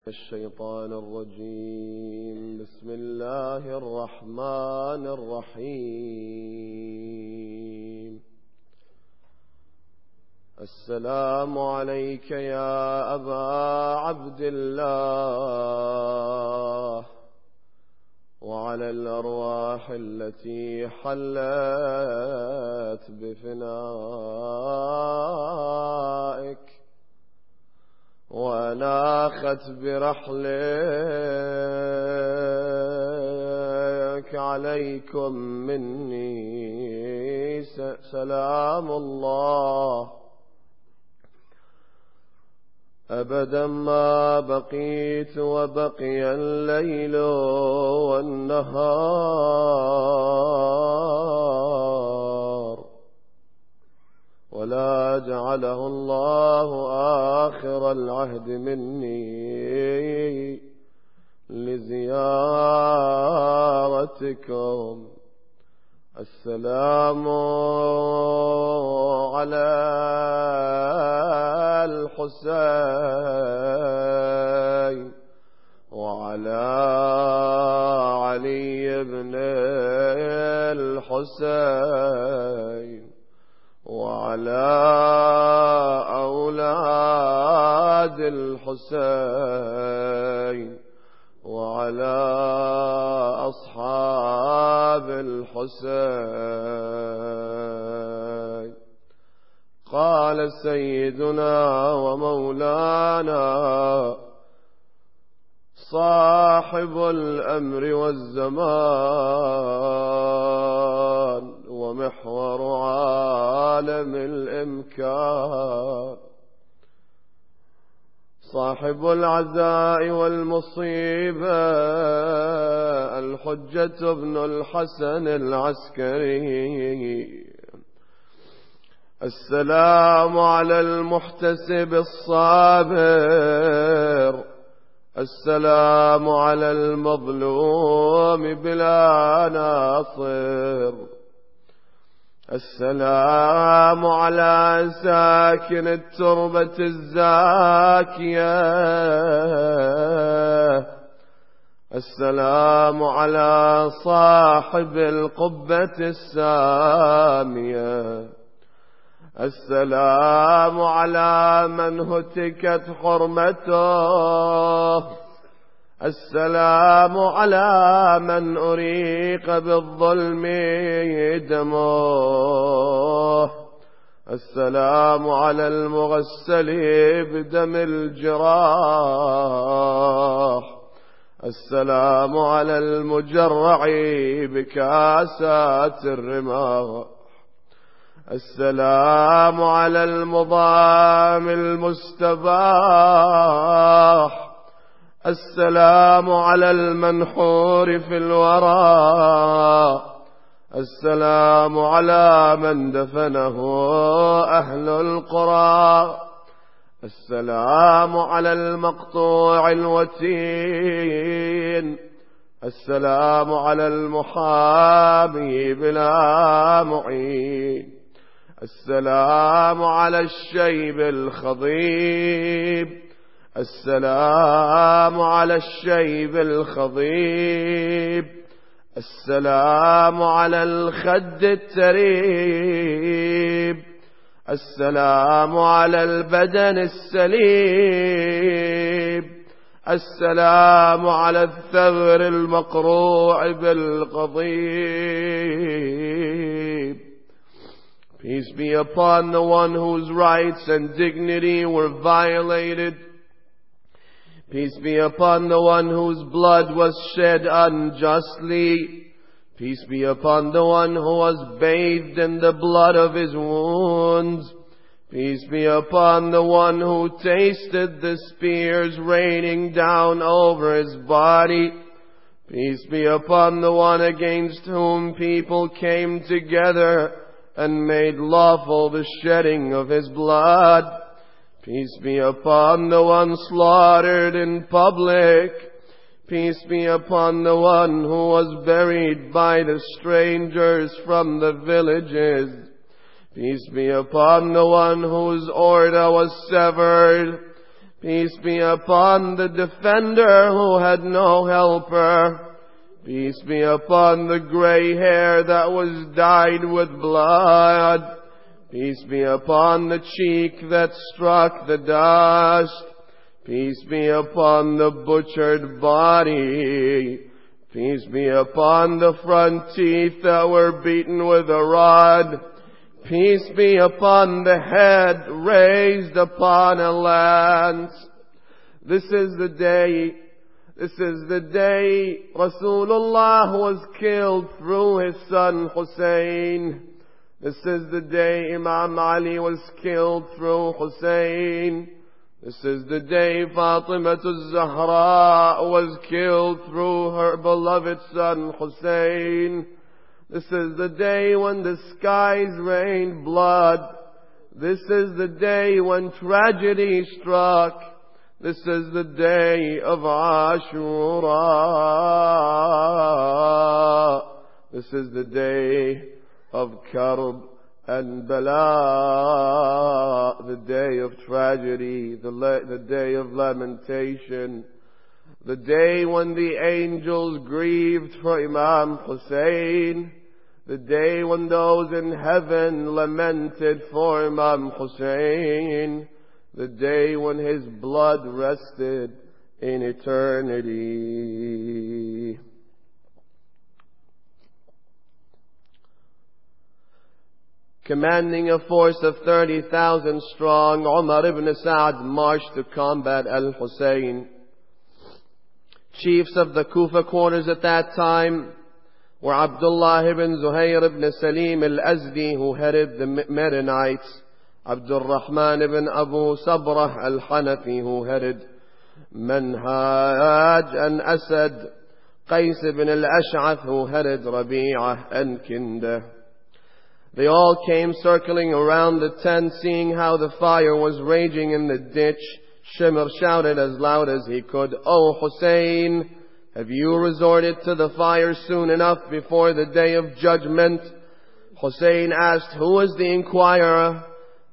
الشيطان الرجيم. بسم الله الرحمن الرحيم. السلام عليك يا أبا عبد الله وعلى الأرواح التي حلت بفنائك وأناخت برحلك. عليكم مني سلام الله أبدا ما بقيت وبقي الليل والنهار، ولا جعله الله آخر العهد مني لزيارتكم. السلام على الحسين وعلى علي بن الحسين وعلى أولاد الحسين وعلى أصحاب الحسين. قال سيدنا ومولانا صاحب الأمر والزمان ومحور عالم الإمكان، صاحب العزاء والمصيبة الحجة ابن الحسن العسكري. السلام على المحتسب الصابر، السلام على المظلوم بلا ناصر، السلام على ساكن التربة الزاكية، السلام على صاحب القبة السامية، السلام على من هتكت حرمته، السلام على من أريق بالظلم دمه، السلام على المغسل بدم الجراح، السلام على المجرع بكاسات الرماح، السلام على المضام المستباح، السلام على المنحور في الورى، السلام على من دفنه أهل القرى، السلام على المقطوع الوتين، السلام على المحامي بلا معين، السلام على الشيب الخضيب، السلام على الشيب الخضيب، السلام على الخد التريب، السلام على البدن السليب، السلام على الثغر المقروع بالقضيب. Peace be upon the one whose rights and dignity were violated. Peace be upon the one whose blood was shed unjustly. Peace be upon the one who was bathed in the blood of his wounds. Peace be upon the one who tasted the spears raining down over his body. Peace be upon the one against whom people came together and made lawful the shedding of his blood. Peace be upon the one slaughtered in public. Peace be upon the one who was buried by the strangers from the villages. Peace be upon the one whose order was severed. Peace be upon the defender who had no helper. Peace be upon the gray hair that was dyed with blood. Peace be upon the cheek that struck the dust. Peace be upon the butchered body. Peace be upon the front teeth that were beaten with a rod. Peace be upon the head raised upon a lance. This is the day Rasulullah was killed through his son Hussein. This is the day Imam Ali was killed through Hussein. This is the day Fatima az-Zahra was killed through her beloved son Hussein. This is the day when the skies rained blood. This is the day when tragedy struck. This is the day of Ashura. This is the day of Karb and Bala, the day of tragedy, the day of lamentation, the day when the angels grieved for Imam Hussein, the day when those in heaven lamented for Imam Hussein, the day when his blood rested in eternity. Commanding a force of 30,000 strong, Umar ibn Sa'd marched to combat al-Hussein. Chiefs of the Kufa quarters at that time were Abdullah ibn Zuhair ibn Salim al-Azdi, who headed the Medinites, Abdul Rahman ibn Abu Sabrah al-Hanafi, who headed Manhaj and Asad, Qais ibn al-Ash'ath, who headed Rabi'ah and Kinda. They all came circling around the tent, seeing how the fire was raging in the ditch. Shimr shouted as loud as he could, "O Hussein, have you resorted to the fire soon enough before the day of judgment?" Hussein asked, "Who is the inquirer?"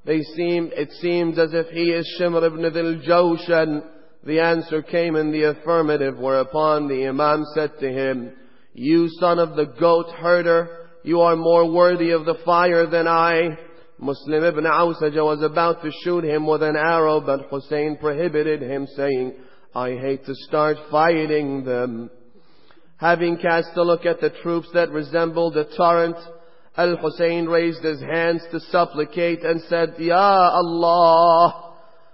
It seemed as if he is Shimr ibn Dhil Jawshan. The answer came in the affirmative, whereupon the Imam said to him, "You son of the goat herder, you are more worthy of the fire than I." Muslim ibn Awsaja was about to shoot him with an arrow, but Hussein prohibited him, saying, "I hate to start fighting them." Having cast a look at the troops that resembled a torrent, Al-Hussein raised his hands to supplicate and said, "Ya Allah,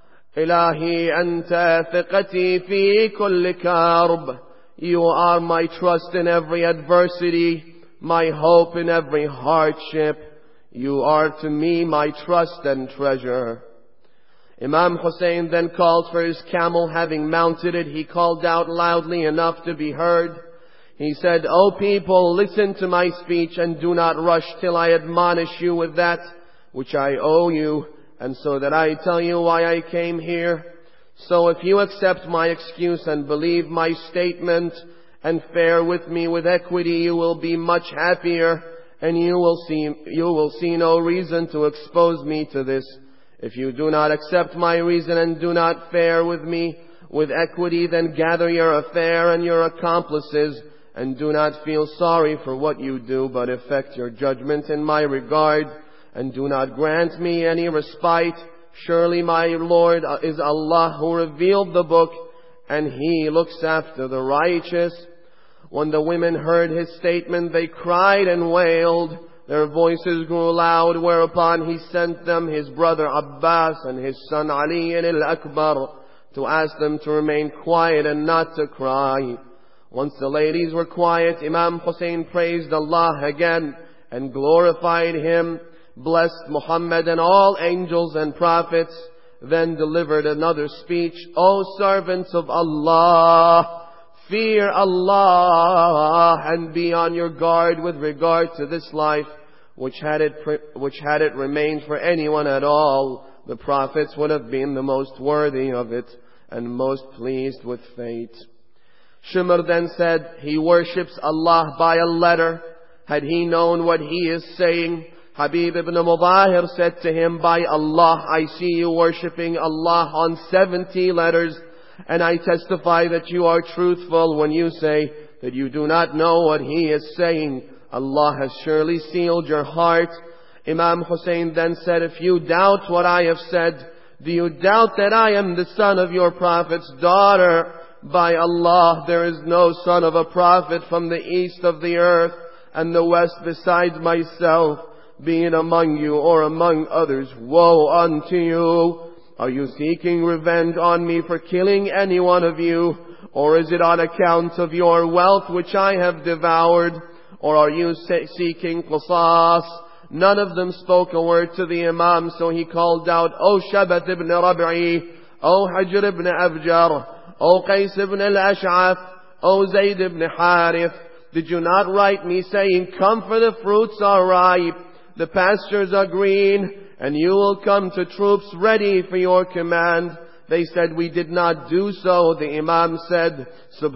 Ilahi anta thiqati fi kulli karb." You are my trust in every adversity, my hope in every hardship. You are to me my trust and treasure. Imam Hussein then called for his camel. Having mounted it, he called out loudly enough to be heard. He said, "O people, listen to my speech and do not rush till I admonish you with that which I owe you, and so that I tell you why I came here. So if you accept my excuse and believe my statement and fare with me with equity, you will be much happier, and you will see no reason to expose me to this. If you do not accept my reason and do not fare with me with equity, then gather your affair and your accomplices, and do not feel sorry for what you do, but effect your judgment in my regard, and do not grant me any respite. Surely my Lord is Allah, who revealed the book, and He looks after the righteous." When the women heard his statement, they cried and wailed. Their voices grew loud, whereupon he sent them his brother Abbas and his son Ali al-Akbar to ask them to remain quiet and not to cry. Once the ladies were quiet, Imam Hussein praised Allah again and glorified Him, blessed Muhammad and all angels and prophets, then delivered another speech. "O servants of Allah, fear Allah and be on your guard with regard to this life, which had it remained for anyone at all, the prophets would have been the most worthy of it and most pleased with fate." Shimr then said, "He worships Allah by a letter. Had he known what he is saying, Habib ibn Mudahir said to him, by Allah, I see you worshipping Allah on 70 letters, and I testify that you are truthful when you say that you do not know what he is saying. Allah has surely sealed your heart. Imam Hussein then said, if you doubt what I have said, do you doubt that I am the son of your prophet's daughter? By Allah, there is no son of a prophet from the east of the earth and the west besides myself, being among you or among others. Woe unto you! Are you seeking revenge on me for killing any one of you? Or is it on account of your wealth which I have devoured? Or are you seeking qisas? None of them spoke a word to the Imam, so he called out, O Shabat ibn Rabi'i, O Hajr ibn Abjar, O Qais ibn al-Ash'ath, O Zayd ibn Harith, did you not write me saying, come for the fruits are ripe, the pastures are green, and you will come to troops ready for your command? They said, we did not do so. The Imam said,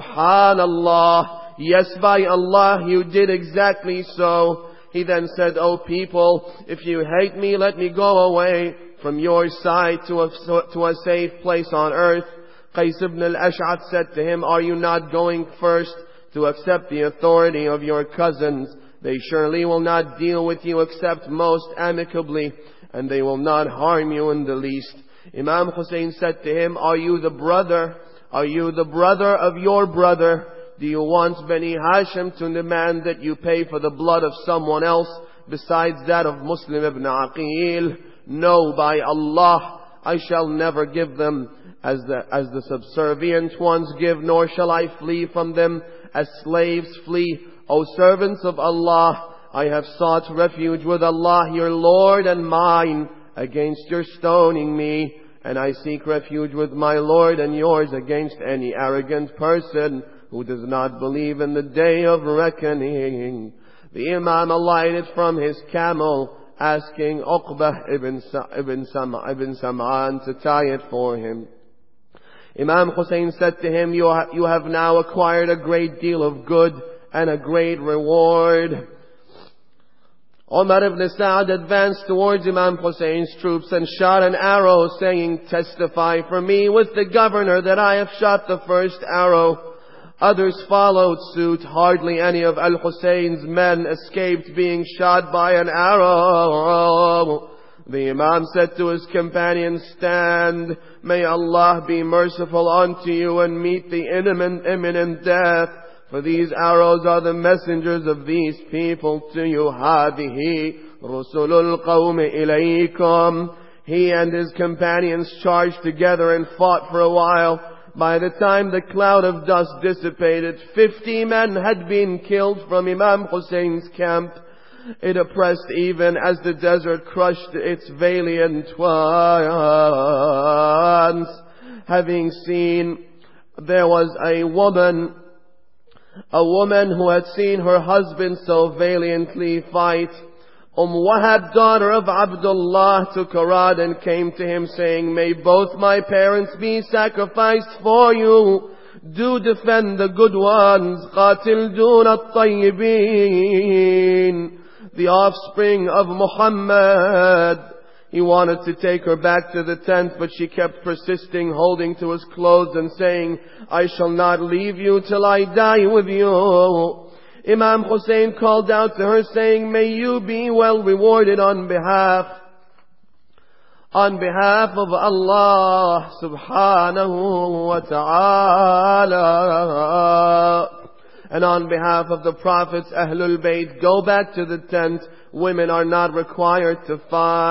Subhanallah, yes, by Allah, you did exactly so. He then said, O people, if you hate me, let me go away from your side to a safe place on earth. Qais ibn al-Ash'ath said to him, are you not going first to accept the authority of your cousins? They surely will not deal with you except most amicably, and they will not harm you in the least. Imam Hussein said to him, are you the brother? Are you the brother of your brother? Do you want Bani Hashim to demand that you pay for the blood of someone else besides that of Muslim ibn Aqil? No, by Allah, I shall never give them as the subservient ones give, nor shall I flee from them as slaves flee. O servants of Allah, I have sought refuge with Allah, your Lord and mine, against your stoning me, and I seek refuge with my Lord and yours against any arrogant person who does not believe in the day of reckoning. The Imam alighted from his camel, asking Uqbah ibn Sam'an to tie it for him. Imam Hussein said to him, you have now acquired a great deal of good and a great reward. Umar ibn Sa'd advanced towards Imam Hussein's troops and shot an arrow, saying, testify for me with the governor that I have shot the first arrow. Others followed suit. Hardly any of Al-Hussein's men escaped being shot by an arrow. The Imam said to his companions, stand, may Allah be merciful unto you and meet the imminent death. For these arrows are the messengers of these people to you. Hadihi rusulul qawmi ilaykum. He and his companions charged together and fought for a while. By the time the cloud of dust dissipated, 50 men had been killed from Imam Hussein's camp. It oppressed even as the desert crushed its valiant ones. Having seen, there was a woman who had seen her husband so valiantly fight. Wahab, daughter of Abdullah, took a rod and came to him saying, may both my parents be sacrificed for you. Do defend the good ones. Qatil dun at-tayyibin. The offspring of Muhammad. He wanted to take her back to the tent, but she kept persisting, holding to his clothes and saying, I shall not leave you till I die with you. Imam Hussein called out to her saying, may you be well rewarded on behalf of Allah subhanahu wa ta'ala. And on behalf of the Prophet's Ahlul Bayt, go back to the tent. Women are not required to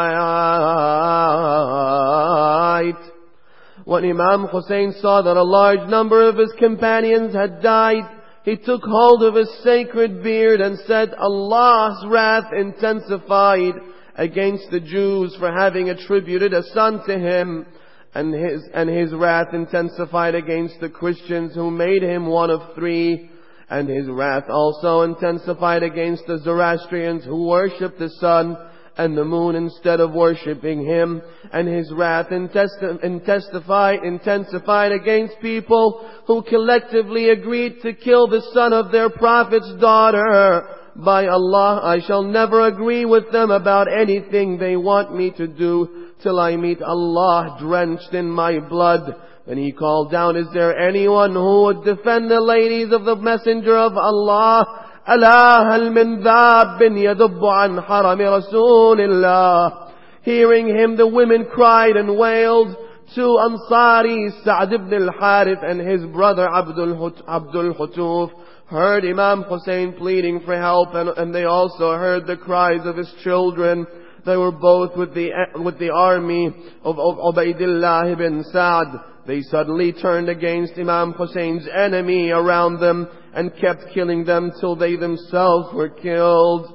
fight. When Imam Hussein saw that a large number of his companions had died, he took hold of his sacred beard and said, Allah's wrath intensified against the Jews for having attributed a son to him, and his wrath intensified against the Christians who made him one of three. And his wrath also intensified against the Zoroastrians who worship the sun and the moon instead of worshipping him. And his wrath intensified against people who collectively agreed to kill the son of their prophet's daughter. By Allah, I shall never agree with them about anything they want me to do till I meet Allah drenched in my blood. Then he called down, is there anyone who would defend the ladies of the Messenger of Allah? ألا هل من ذاب يذب عن حرم رسول الله. Hearing him, the women cried and wailed. Two Ansari, Sa'd ibn al-Harith and his brother Abdul Hutuf, heard Imam Hussein pleading for help, and they also heard the cries of his children. They were both with the army of Ubaydillah ibn Sa'd. They suddenly turned against Imam Hussein's enemy around them and kept killing them till they themselves were killed.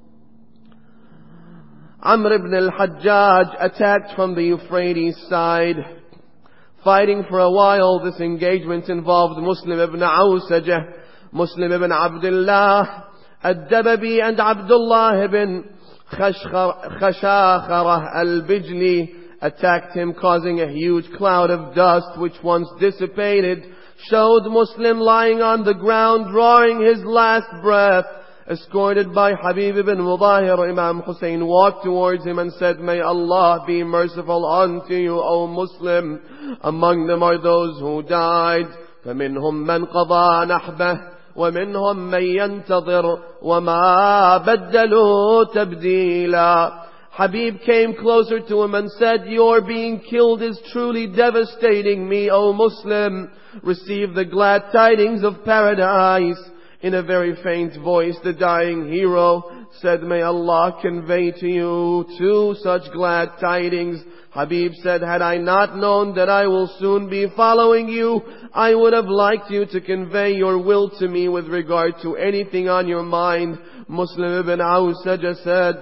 Amr ibn al-Hajjaj attacked from the Euphrates side. Fighting for a while, this engagement involved Muslim ibn Awsajah, Muslim ibn Abdullah, Ad-Dababi and Abdullah ibn Khashakharah al-Bijli attacked him, causing a huge cloud of dust which once dissipated showed Muslim lying on the ground drawing his last breath. Escorted by Habib ibn Mudahir, Imam Hussein walked towards him and said, may Allah be merciful unto you, O Muslim. Among them are those who died. فَمِنْهُمْ مَنْ قَضَى نَحْبَهُ وَمِنْهُمْ مَنْ يَنْتَظِرُ وَمَا بَدَّلُوا تَبْدِيلًا. Habib came closer to him and said, your being killed is truly devastating me, O Muslim. Receive the glad tidings of paradise. In a very faint voice, the dying hero said, may Allah convey to you two such glad tidings. Habib said, had I not known that I will soon be following you, I would have liked you to convey your will to me with regard to anything on your mind. Muslim ibn Awsajah said,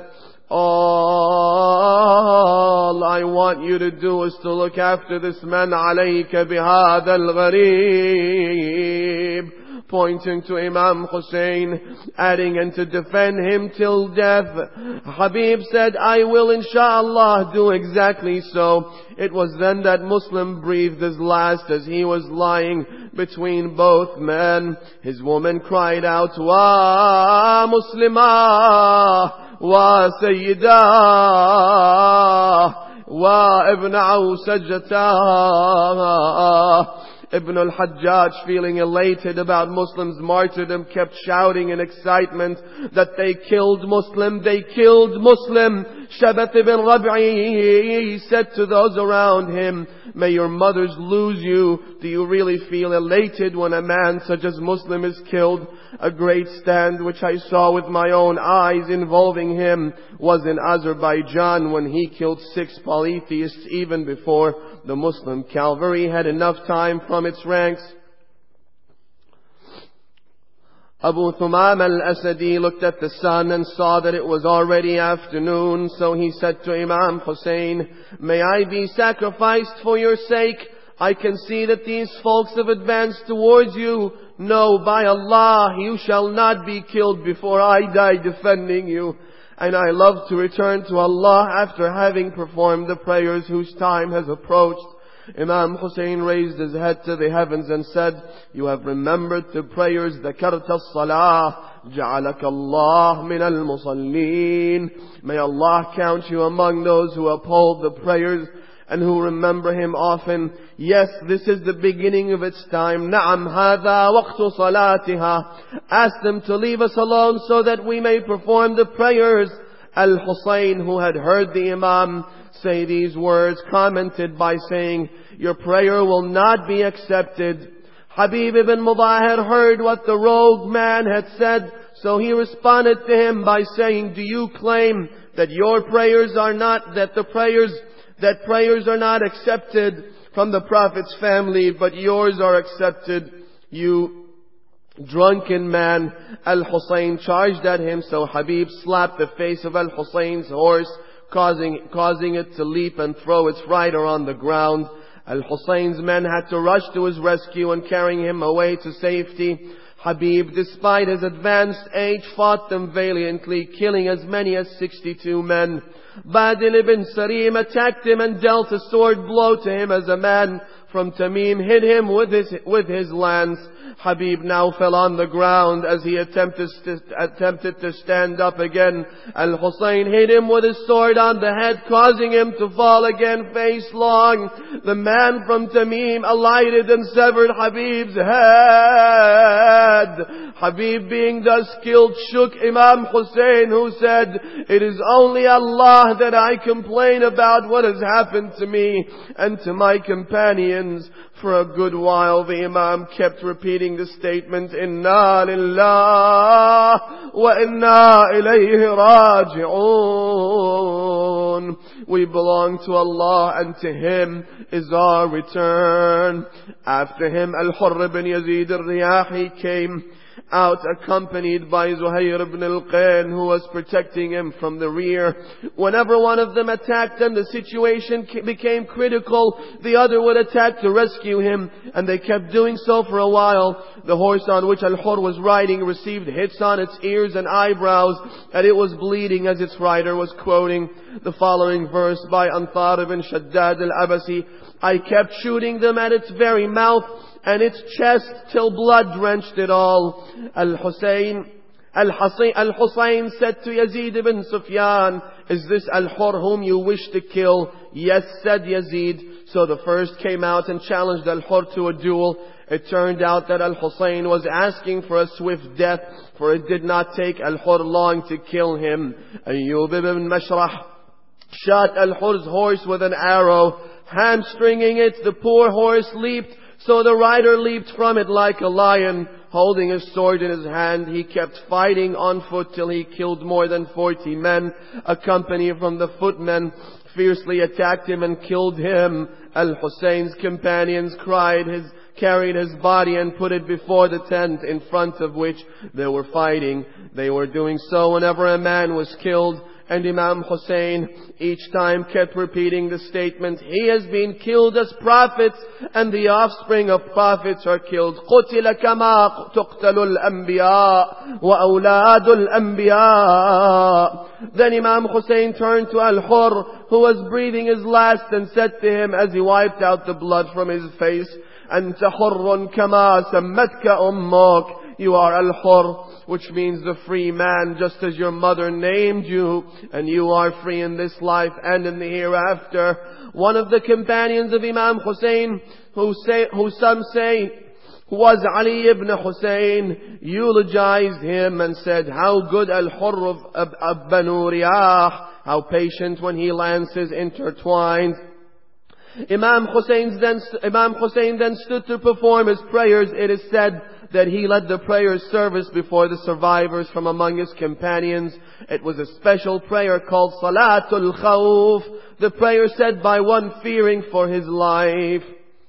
all I want you to do is to look after this man. عليك بهذا الغريب. Pointing to Imam Hussein, adding, and to defend him till death. Habib said, I will inshallah do exactly so. It was then that Muslim breathed his last as he was lying between both men. His woman cried out, Wa Muslimah, Wa Sayyidah, Wa Ibn Awsajatah. Ibn al-Hajjaj, feeling elated about Muslims' martyrdom, kept shouting in excitement that they killed Muslim, they killed Muslim. Shabat ibn Rab'i said to those around him, may your mothers lose you. Do you really feel elated when a man such as Muslim is killed? A great stand which I saw with my own eyes involving him was in Azerbaijan when he killed 6 polytheists even before the Muslim cavalry had enough time from its ranks. Abu Thumam al-Asadi looked at the sun and saw that it was already afternoon, so he said to Imam Hussein, may I be sacrificed for your sake? I can see that these folks have advanced towards you. No, by Allah, you shall not be killed before I die defending you. And I love to return to Allah after having performed the prayers whose time has approached. Imam Hussein raised his head to the heavens and said, you have remembered the prayers, ذَكَرْتَ الصَّلَاةِ جَعَلَكَ اللَّهُ مِنَ الْمُصَلِّينَ. May Allah count you among those who uphold the prayers and who remember Him often. Yes, this is the beginning of its time. نَعَمْ هَذَا وَقْتُ صَلَاتِهَا. Ask them to leave us alone so that we may perform the prayers. Al-Husayn, who had heard the Imam say these words, commented by saying, your prayer will not be accepted. Habib ibn Mudahir heard what the rogue man had said, so he responded to him by saying, do you claim that your prayers are not, that prayers are not accepted from the Prophet's family, but yours are accepted? You drunken man. Al-Husayn charged at him, so Habib slapped the face of Al-Husayn's horse, causing it to leap and throw its rider on the ground. Al-Husayn's men had to rush to his rescue and carrying him away to safety. Habib, despite his advanced age, fought them valiantly, killing as many as 62 men. Badil ibn Sarim attacked him and dealt a sword blow to him as a man from Tamim hit him with his lance. Habib now fell on the ground as he attempted to stand up again. Al-Husayn hit him with his sword on the head, causing him to fall again face long. The man from Tamim alighted and severed Habib's head. Habib, being thus killed, shook Imam Hussein, who said, "It is only Allah that I complain about what has happened to me and to my companions." For a good while the Imam kept repeating the statement, "Inna lillah wa inna ilayhi raji'un." We belong to Allah and to Him is our return. After him, Al-Hurr ibn Yazid al-Riyahi came out accompanied by Zuhair ibn al-Qayn, who was protecting him from the rear. Whenever one of them attacked and the situation became critical, the other would attack to rescue him, and they kept doing so for a while. The horse on which Al-Hurr was riding received hits on its ears and eyebrows, and it was bleeding as its rider was quoting the following verse by Anthar ibn Shaddad al-Abasi, "I kept shooting them at its very mouth and its chest till blood drenched it all." Al-Husayn said to Yazid ibn Sufyan, "Is this Al-Hurr whom you wish to kill?" "Yes," said Yazid. So the first came out and challenged Al-Hurr to a duel. It turned out that Al-Husayn was asking for a swift death, for it did not take Al-Hurr long to kill him. Ayyub ibn Mashrah shot Al-Hurr's horse with an arrow, hamstringing it. The poor horse leaped, so the rider leaped from it like a lion. Holding his sword in his hand, he kept fighting on foot till he killed more than 40 men. A company from the footmen fiercely attacked him and killed him. Al-Husayn's companions carried his body and put it before the tent in front of which they were fighting. They were doing so whenever a man was killed. And Imam Hussein each time kept repeating the statement, "He has been killed as prophets, and the offspring of prophets are killed. قُتِلَ كَمَا تُقْتَلُ الْأَنْبِيَاءُ وَأَوْلَادُ الْأَنْبِيَاءِ." Then Imam Hussein turned to Al-Hurr, who was breathing his last, and said to him as he wiped out the blood from his face, "أَنْتَ حُرٌّ كَمَا سَمَّتْكَ أُمُّكَ." You are Al-Hurr, which means the free man, just as your mother named you, and you are free in this life and in the hereafter. One of the companions of Imam Hussein, who some say was Ali ibn Hussein, eulogized him and said, "How good Al-Hurr of Banu Riyah, how patient when he lances intertwined." Imam Hussein then stood to perform his prayers. It is said that he led the prayer service before the survivors from among his companions. It was a special prayer called Salatul Khawf, the prayer said by one fearing for his life.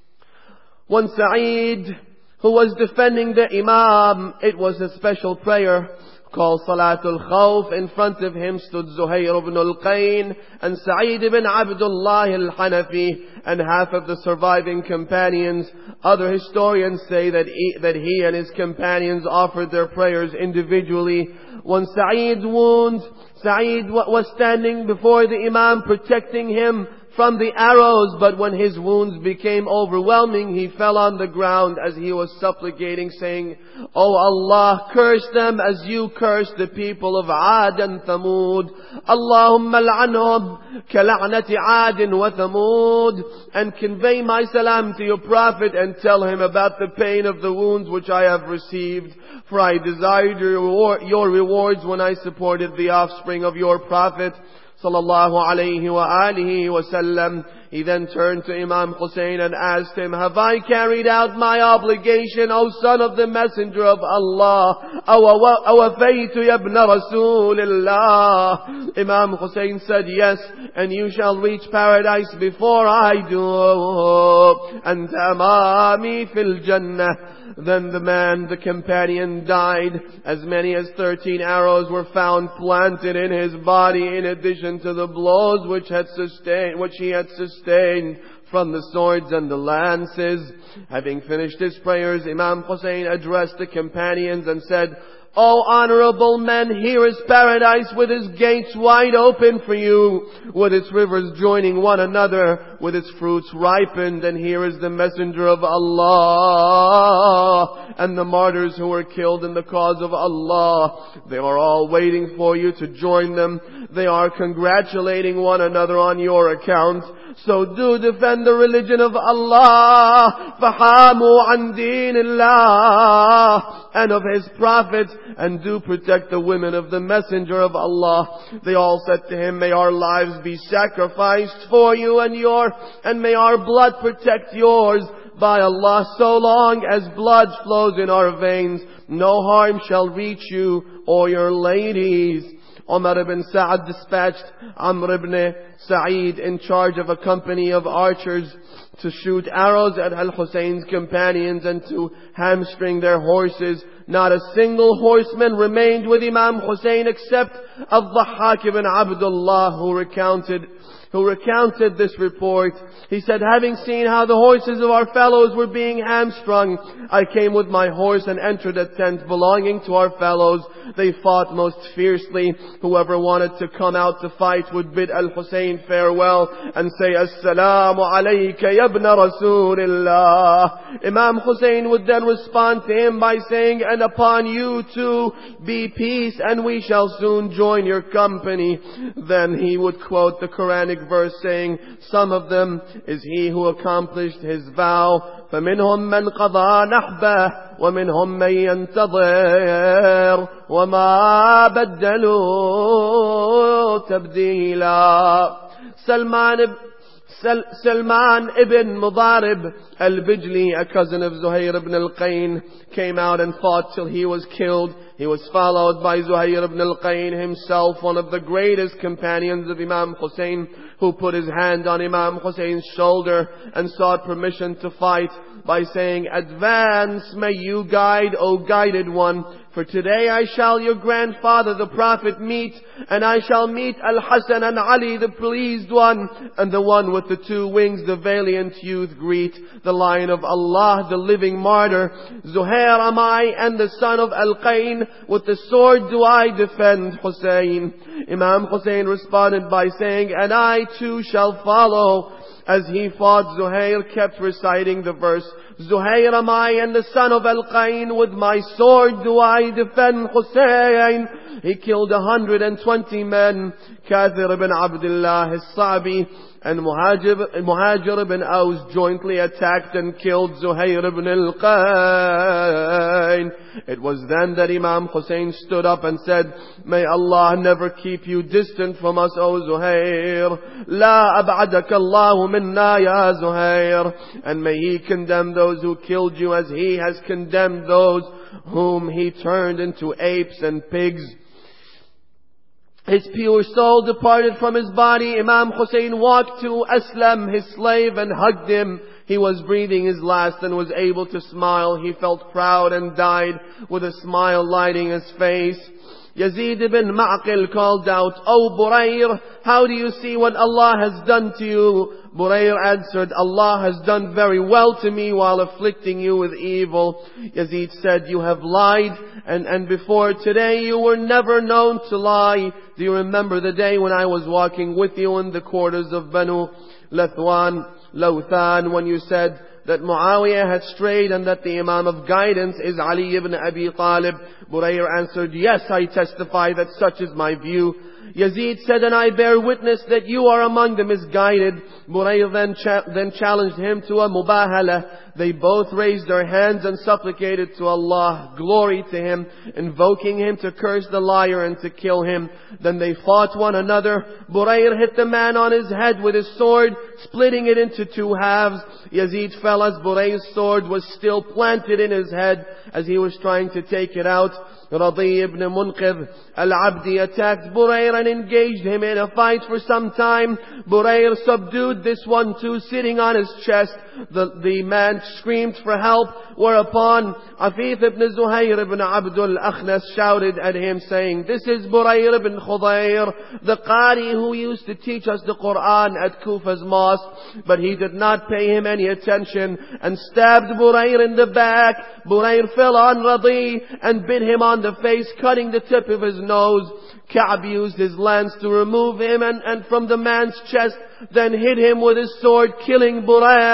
One Sa'id, who was defending the Imam, it was a special prayer called Salatul Khawf. In front of him stood Zuhair ibn al-Qayn and Sa'id ibn Abdullah al-Hanafi and half of the surviving companions. Other historians say that he and his companions offered their prayers individually. When Sa'id was standing before the Imam protecting him from the arrows, but when his wounds became overwhelming, he fell on the ground as he was supplicating, saying, "O Allah, curse them as you cursed the people of Ad and Thamud. Allahumma al'anhum kala'nati Ad wa Thamud." And convey my salam to your Prophet and tell him about the pain of the wounds which I have received. For I desired your rewards when I supported the offspring of your Prophet sallallahu alayhi wa alihi wa sallam. He then turned to Imam Hussein and asked him, "Have I carried out my obligation, O son of the Messenger of Allah? أَوَفَيْتُ يَا ابْنَ رَسُولِ اللَّهِ?" Imam Hussein said, "Yes, and you shall reach paradise before I do. أَنْتَ أَمَامِي فِي الْجَنَّةِ." Then the companion died. As many as 13 arrows were found planted in his body, in addition to the blows which he had sustained from the swords and the lances. Having finished his prayers, Imam Hussein addressed the companions and said, "O honorable men, here is paradise with its gates wide open for you, with its rivers joining one another, with its fruits ripened, and here is the messenger of Allah and the martyrs who were killed in the cause of Allah. They are all waiting for you to join them. They are congratulating one another on your account. So do defend the religion of Allah, فَحَامُوا عَنْ دِينِ اللَّهِ, and of His Prophet, and do protect the women of the Messenger of Allah. They all said to him, may our lives be sacrificed for you and may our blood protect yours. By Allah, so long as blood flows in our veins, no harm shall reach you or your ladies. Umar ibn Sa'ad dispatched Amr ibn Sa'id in charge of a company of archers to shoot arrows at Al-Husayn's companions and to hamstring their horses. Not a single horseman remained with Imam Hussein except Al-Dhahhak ibn Abdullah, who recounted this report. He said, having seen how the horses of our fellows were being hamstrung, I came with my horse and entered a tent belonging to our fellows. They fought most fiercely. Whoever wanted to come out to fight would bid Al-Husayn farewell and say, Assalamu alayka ya ibn Rasulillah. Imam Hussein would then respond to him by saying, and upon you too be peace, and we shall soon join your company. Then he would quote the Quranic verse saying, some of them is he who accomplished his vow. فَمِنْهُمْ مَنْ قَضَى نَحْبَهُ وَمِنْهُمْ مَنْ يَنْتَظِرُ وَمَا بَدَّلُوا تَبْدِيلًا. Salman ibn Mudarib al-Bijli, a cousin of Zuhair ibn al-Qayn, came out and fought till he was killed. He was followed by Zuhair ibn al-Qayn himself, one of the greatest companions of Imam Hussein, who put his hand on Imam Hussein's shoulder and sought permission to fight by saying, advance, may you guide, O guided one. For today I shall your grandfather the Prophet meet, and I shall meet Al-Hasan and Ali the pleased one, and the one with the two wings the valiant youth greet. The Lion of Allah, the living martyr. Zuhair am I, and the son of Al-Qayn, with the sword do I defend Hussein. Imam Hussein responded by saying, and I too shall follow. As he fought, Zuhair kept reciting the verse, Zuhair am I, and the son of Al-Qayn, with my sword do I defend Hussein. He killed 120 men. Kathir ibn Abdullah al-Sa'bi and Muhajir ibn Aus jointly attacked and killed Zuhair ibn al-Qayn. It was then that Imam Hussein stood up and said, may Allah never keep you distant from us, O Zuhair. La ab'adaka Allahu minna ya Zuhair. And may He condemn those who killed you as He has condemned those whom He turned into apes and pigs. His pure soul departed from his body. Imam Hussein walked to Aslam, his slave, and hugged him. He was breathing his last and was able to smile. He felt proud and died with a smile lighting his face. Yazid ibn Ma'qil called out, O Burayr, how do you see what Allah has done to you? Burayr answered, Allah has done very well to me while afflicting you with evil. Yazid said, you have lied, and before today you were never known to lie. Do you remember the day when I was walking with you in the quarters of Banu Lawthan, when you said that Muawiyah had strayed and that the Imam of guidance is Ali ibn Abi Talib? Burayr answered, yes, I testify that such is my view. Yazid said, and I bear witness that you are among the misguided. Burayr then challenged him to a mubahala. They both raised their hands and supplicated to Allah, glory to Him, invoking Him to curse the liar and to kill him. Then they fought one another. Burayr hit the man on his head with his sword, splitting it into two halves. Yazid fell as Burayr's sword was still planted in his head as he was trying to take it out. Radi ibn Munqidh al-Abdi attacked Burayr and engaged him in a fight for some time. Burayr subdued this one too, sitting on his chest. The man screamed for help, whereupon Afif ibn Zuhair ibn Abdul Akhnas shouted at him saying, this is Burayr ibn Khudayr, the Qari who used to teach us the Quran at Kufa's mosque. But he did not pay him any attention and stabbed Burayr in the back. Burayr fell on Radi and bit him on the face, cutting the tip of his nose. Ka'b used his lance to remove him and from the man's chest, then hit him with his sword, killing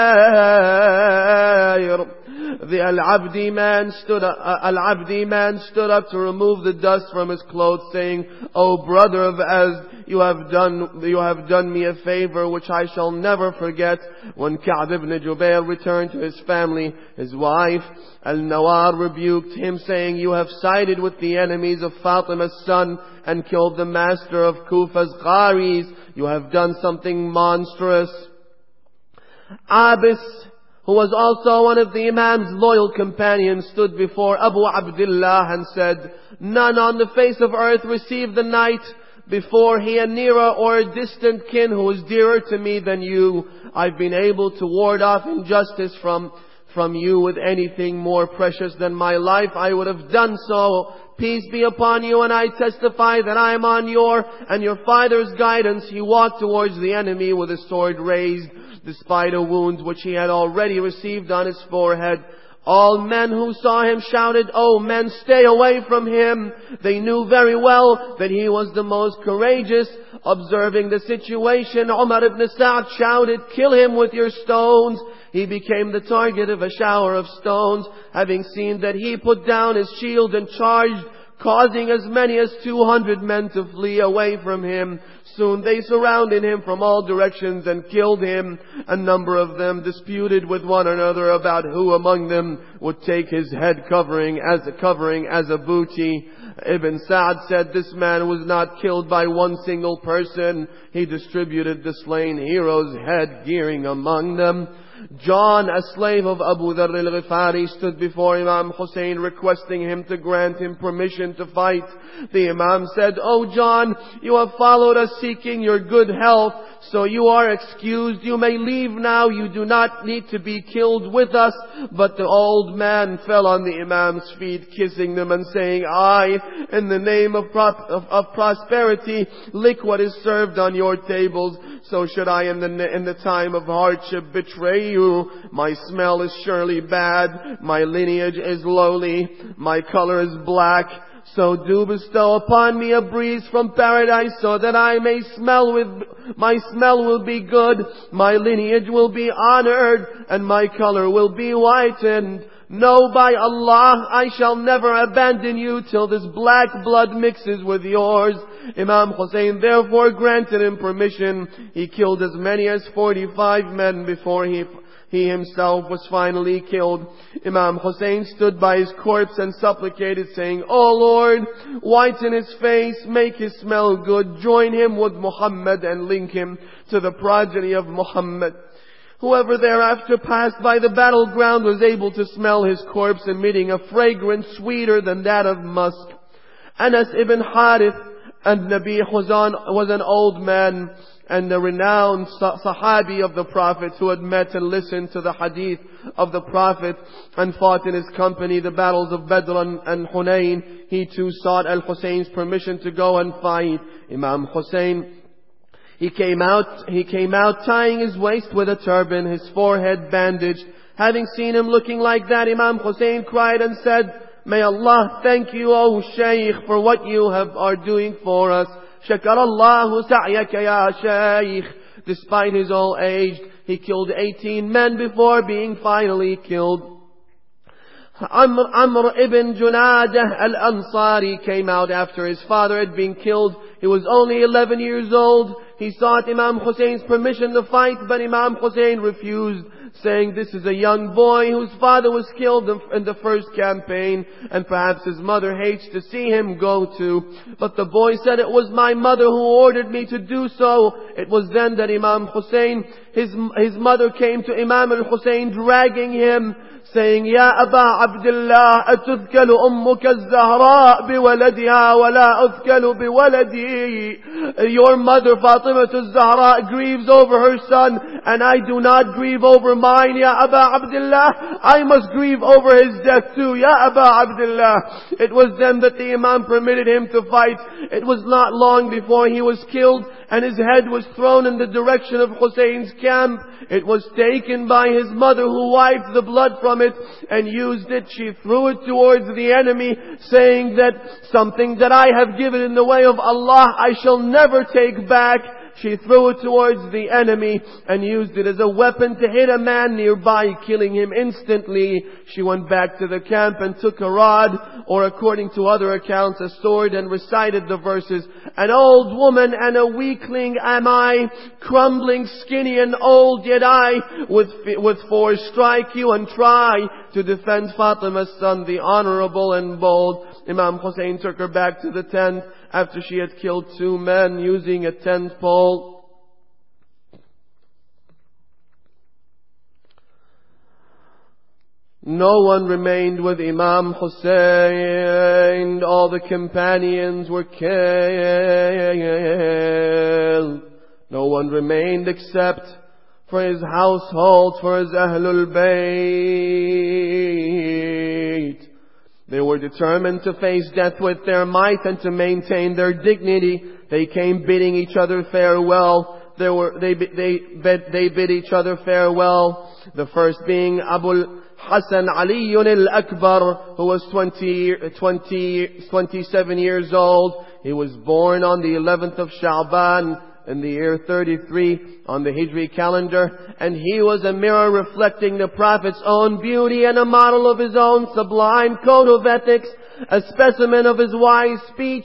Burayr. The Al-Abdi man stood up to remove the dust from his clothes, saying, "O brother of Azd, you have done me a favor which I shall never forget." When Ka'b ibn Jubayr returned to his family, his wife Al-Nawar rebuked him, saying, "You have sided with the enemies of Fatima's son and killed the master of Kufa's Qaris. You have done something monstrous." Abis, who was also one of the Imam's loyal companions, stood before Abu Abdullah and said, "None on the face of earth received the night before he, a nearer or a distant kin who is dearer to me than you. I've been able to ward off injustice from you. With anything more precious than my life, I would have done so. Peace be upon you, and I testify that I am on your and your father's guidance." He walked towards the enemy with his sword raised, despite a wound which he had already received on his forehead. All men who saw him shouted, "Oh men, stay away from him." They knew very well that he was the most courageous. Observing the situation, Umar ibn Sa'd shouted, "Kill him with your stones." He became the target of a shower of stones, having seen that he put down his shield and charged, causing as many as 200 men to flee away from him. Soon they surrounded him from all directions and killed him. A number of them disputed with one another about who among them would take his head covering as a booty. Ibn Sa'd said, "This man was not killed by one single person. He distributed the slain hero's head gearing among them." John, a slave of Abu Dharr al-Ghifari, stood before Imam Hussein requesting him to grant him permission to fight. The Imam said, "O John, you have followed us seeking your good health, so you are excused. You may leave now. You do not need to be killed with us." But the old man fell on the Imam's feet, kissing them and saying, "I, in the name of prosperity, lick what is served on your tables. So should I in the time of hardship betray you? My smell is surely bad. My lineage is lowly. My color is black. So do bestow upon me a breeze from paradise, so that my smell will be good, my lineage will be honored, and my color will be whitened. No, by Allah, I shall never abandon you till this black blood mixes with yours." Imam Hussein therefore granted him permission. He killed as many as 45 men before he himself was finally killed. Imam Hussein stood by his corpse and supplicated, saying, "O Lord, whiten his face, make his smell good, join him with Muhammad and link him to the progeny of Muhammad." Whoever thereafter passed by the battleground was able to smell his corpse, emitting a fragrance sweeter than that of musk. Anas ibn Harith and Nabi Huzan was an old man and a renowned Sahabi of the Prophet who had met and listened to the hadith of the Prophet and fought in his company the battles of Badr and Hunayn. He too sought Al-Husayn's permission to go and fight. Imam Hussein, He came out tying his waist with a turban, his forehead bandaged. Having seen him looking like that, Imam Hussein cried and said, "May Allah thank you, O Shaykh, for what you are doing for us. Shakarallahu sa'yaka ya Shaykh." Despite his old age, he killed 18 men before being finally killed. Amr ibn Junadah al-Ansari came out after his father had been killed. He was only 11 years old. He sought Imam Hussein's permission to fight, but Imam Hussein refused, saying, "This is a young boy whose father was killed in the first campaign, and perhaps his mother hates to see him go too." But the boy said, "It was my mother who ordered me to do so." It was then that Imam Hussein, his mother came to Imam al-Hussein dragging him, saying, "Ya Aba Abdullah, atudkalu ummuka az-Zahra biwaladiha wa la udkalu biwaladi?" Ali. Your mother Fatima al-Zahra grieves over her son, and I do not grieve over mine, Ya Aba Abdullah. I must grieve over his death too, Ya Aba Abdullah. It was then that the Imam permitted him to fight. It was not long before he was killed, and his head was thrown in the direction of Hussein's camp. It was taken by his mother, who wiped the blood from it and used it. She threw it towards the enemy, saying that something that I have given in the way of Allah, I shall never take back. She threw it towards the enemy and used it as a weapon to hit a man nearby, killing him instantly. She went back to the camp and took a rod, or according to other accounts, a sword, and recited the verses. An old woman and a weakling am I, crumbling, skinny and old, yet I with force strike you and try to defend Fatima's son, the honorable and bold. Imam Hussein took her back to the tent after she had killed 2 men using a tent pole. No one remained with Imam Hussein. All the companions were killed. No one remained except for his household, for his Ahlul Bayt. They were determined to face death with their might and to maintain their dignity. They came bidding each other farewell. They bid each other farewell. The first being Abu Hassan Ali al-Akbar, who was 27 years old. He was born on the 11th of Sha'ban in the year 33 on the Hijri calendar, and he was a mirror reflecting the Prophet's own beauty and a model of his own sublime code of ethics, a specimen of his wise speech.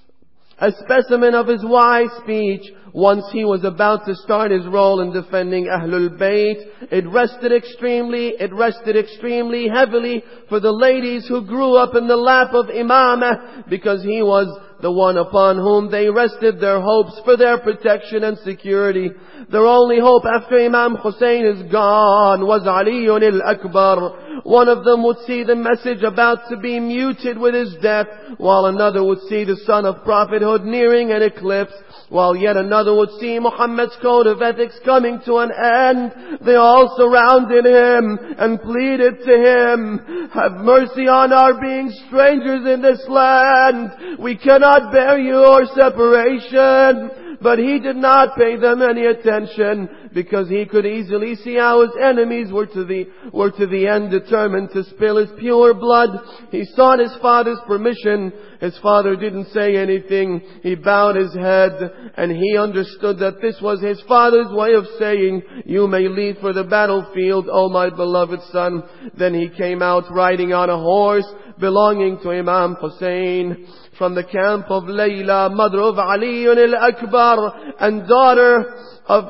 Once he was about to start his role in defending Ahlul Bayt, it rested extremely heavily for the ladies who grew up in the lap of Imamah, because he was the one upon whom they rested their hopes for their protection and security. Their only hope after Imam Hussein is gone was Ali al-Akbar. One of them would see the message about to be muted with his death, while another would see the son of prophethood nearing an eclipse, while yet another would see Muhammad's code of ethics coming to an end. They all surrounded him and pleaded to him, "Have mercy on our being strangers in this land. We cannot bear your separation." But he did not pay them any attention, because he could easily see how his enemies were to the end determined to spill his pure blood. He sought his father's permission. His father didn't say anything. He bowed his head, and he understood that this was his father's way of saying, "You may leave for the battlefield, O my beloved son." Then he came out riding on a horse belonging to Imam Hussein from the camp of Layla, mother of Ali al-Akbar, and daughter of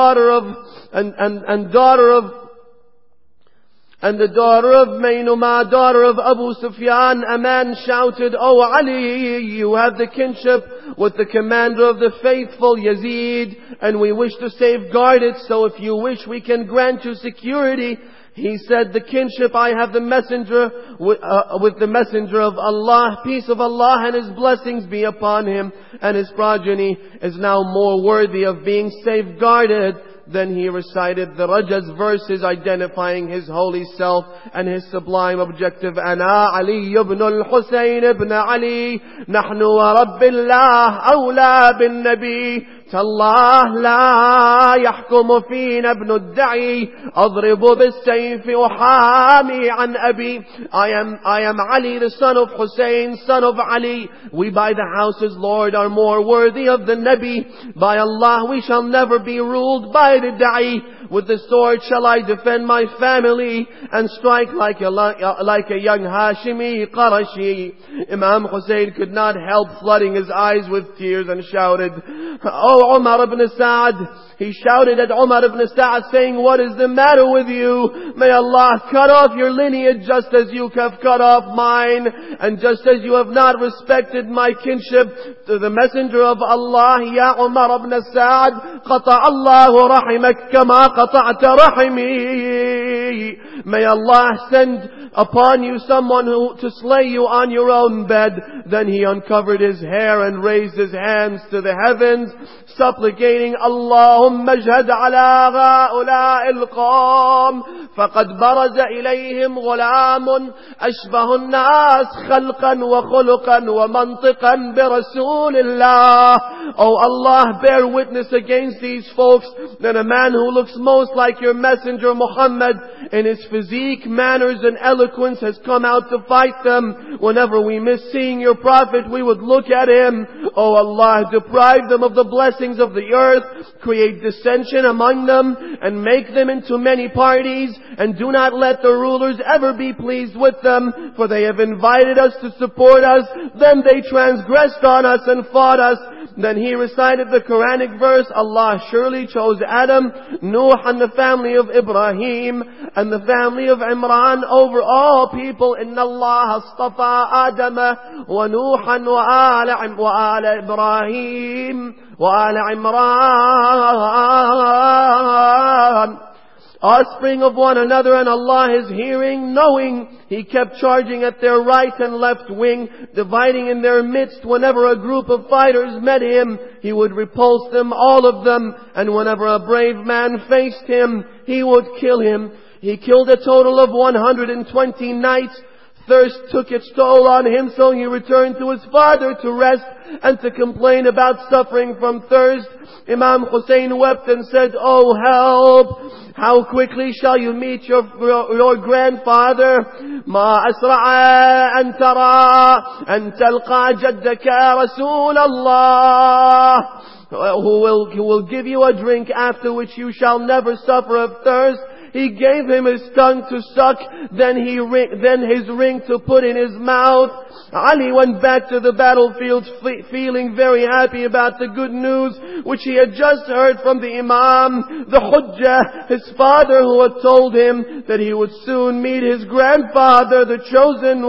Maynumah, daughter of Abu Sufyan. A man shouted, "O Ali, you have the kinship with the commander of the faithful, Yazid, and we wish to safeguard it, so if you wish we can grant you security." He said, "The kinship I have the messenger with the messenger of Allah, peace of Allah and His blessings be upon him, and his progeny is now more worthy of being safeguarded." Then he recited the Rajaz verses identifying his holy self and his sublime objective. "Ana Ali ibn al-Husayn ibn Ali, nahnu wa Rabbillah awla bin Nabi. تالله لا يحكم فينا ابن الدعي أضرب بالسيف أحامي عن أبي." I am Ali, the son of Hussein, son of Ali. We by the house's Lord are more worthy of the Nabi. By Allah, we shall never be ruled by the Da'i. With the sword shall I defend my family and strike like a young Hashimi Qarashi. Imam Hussein could not help flooding his eyes with tears and shouted, "Oh Umar ibn Sa'd." He shouted at Umar ibn Sa'd, saying, "What is the matter with you? May Allah cut off your lineage just as you have cut off mine, and just as you have not respected my kinship to the messenger of Allah. Ya Umar ibn Sa'd, قطع الله رحمك كما قطعت رحمي. May Allah send upon you someone to slay you on your own bed. Then he uncovered his hair and raised his hands to the heavens, supplicating, Allahumma ajhad ala ha'ula'i al-qawm, faqad baraza ilayhim ghulamun ashbahu an-nas khalqan wa khuluqan wa mantiqan bi Rasulillah. Oh Allah, bear witness against these folks that a man who looks most like your messenger Muhammad in his physique, manners and eloquence has come out to fight them. Whenever we miss seeing your prophet, we would look at him. Oh Allah, deprive them of the blessings of the earth, create dissension among them, and make them into many parties, and do not let the rulers ever be pleased with them, for they have invited us to support us, then they transgressed on us and fought us. Then he recited the Quranic verse, Allah surely chose Adam, Nuh and the family of Ibrahim, and the family of Imran over all people. Inna Allah astafa Adama wa Nuhan wa ala Ibrahim wa ala Imran, offspring of one another, and Allah is hearing, knowing. He kept charging at their right and left wing, dividing in their midst. Whenever a group of fighters met him, he would repulse them, all of them. And whenever a brave man faced him, he would kill him. He killed a total of 120 knights. Thirst took its toll on him, so he returned to his father to rest and to complain about suffering from thirst. Imam Hussein wept and said, "Oh, help! How quickly shall you meet your grandfather? Ma asra'a an tara an talqa jaddaka Rasul Allah." Who will give you a drink after which you shall never suffer of thirst. He gave him his tongue to suck, then his ring to put in his mouth. Ali went back to the battlefield feeling very happy about the good news which he had just heard from the Imam, the Hujjah, his father, who had told him that he would soon meet his grandfather, the chosen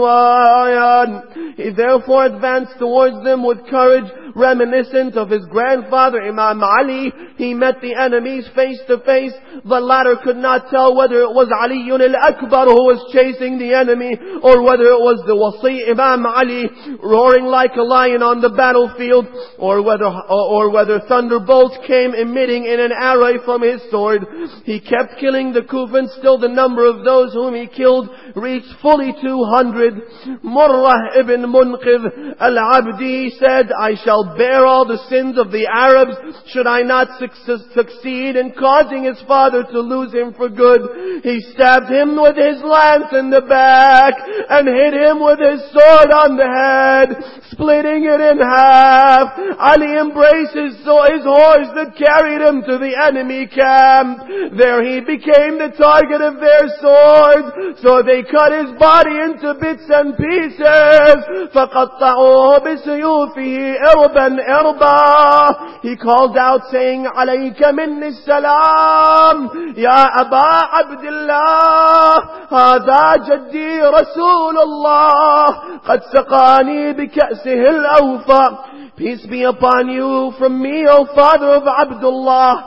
one. He therefore advanced towards them with courage reminiscent of his grandfather Imam Ali. He met the enemies face to face. The latter could not tell whether it was Ali al-Akbar who was chasing the enemy, or whether it was the Wasi Imam Ali roaring like a lion on the battlefield, or whether thunderbolts came emitting in an array from his sword. He kept killing the Kufans till the number of those whom he killed reached fully 200. Murrah ibn Munqidh al-Abdi said, "I shall bear all the sins of the Arabs should I not succeed in causing his father to lose him for good." He stabbed him with his lance in the back and hit him with his sword on the head, splitting it in half. Ali embraced his horse that carried him to the enemy camp. There he became the target of their swords, so they cut his body into bits and pieces. فَقَطَّعُوهُ بِسُيُوفِهِ إِرْبًا إِرْبًا. He called out saying, عَلَيْكَ مِنِّي السَّلَامِ يَا أَبَا عَبْدِ اللَّهِ هَذَا جَدِّي رَسُولُ اللَّهِ قَدْ سَقَانِي بِكَأْسِهِ الْأَوْفَى. Peace be upon you from me, O father of Abdullah.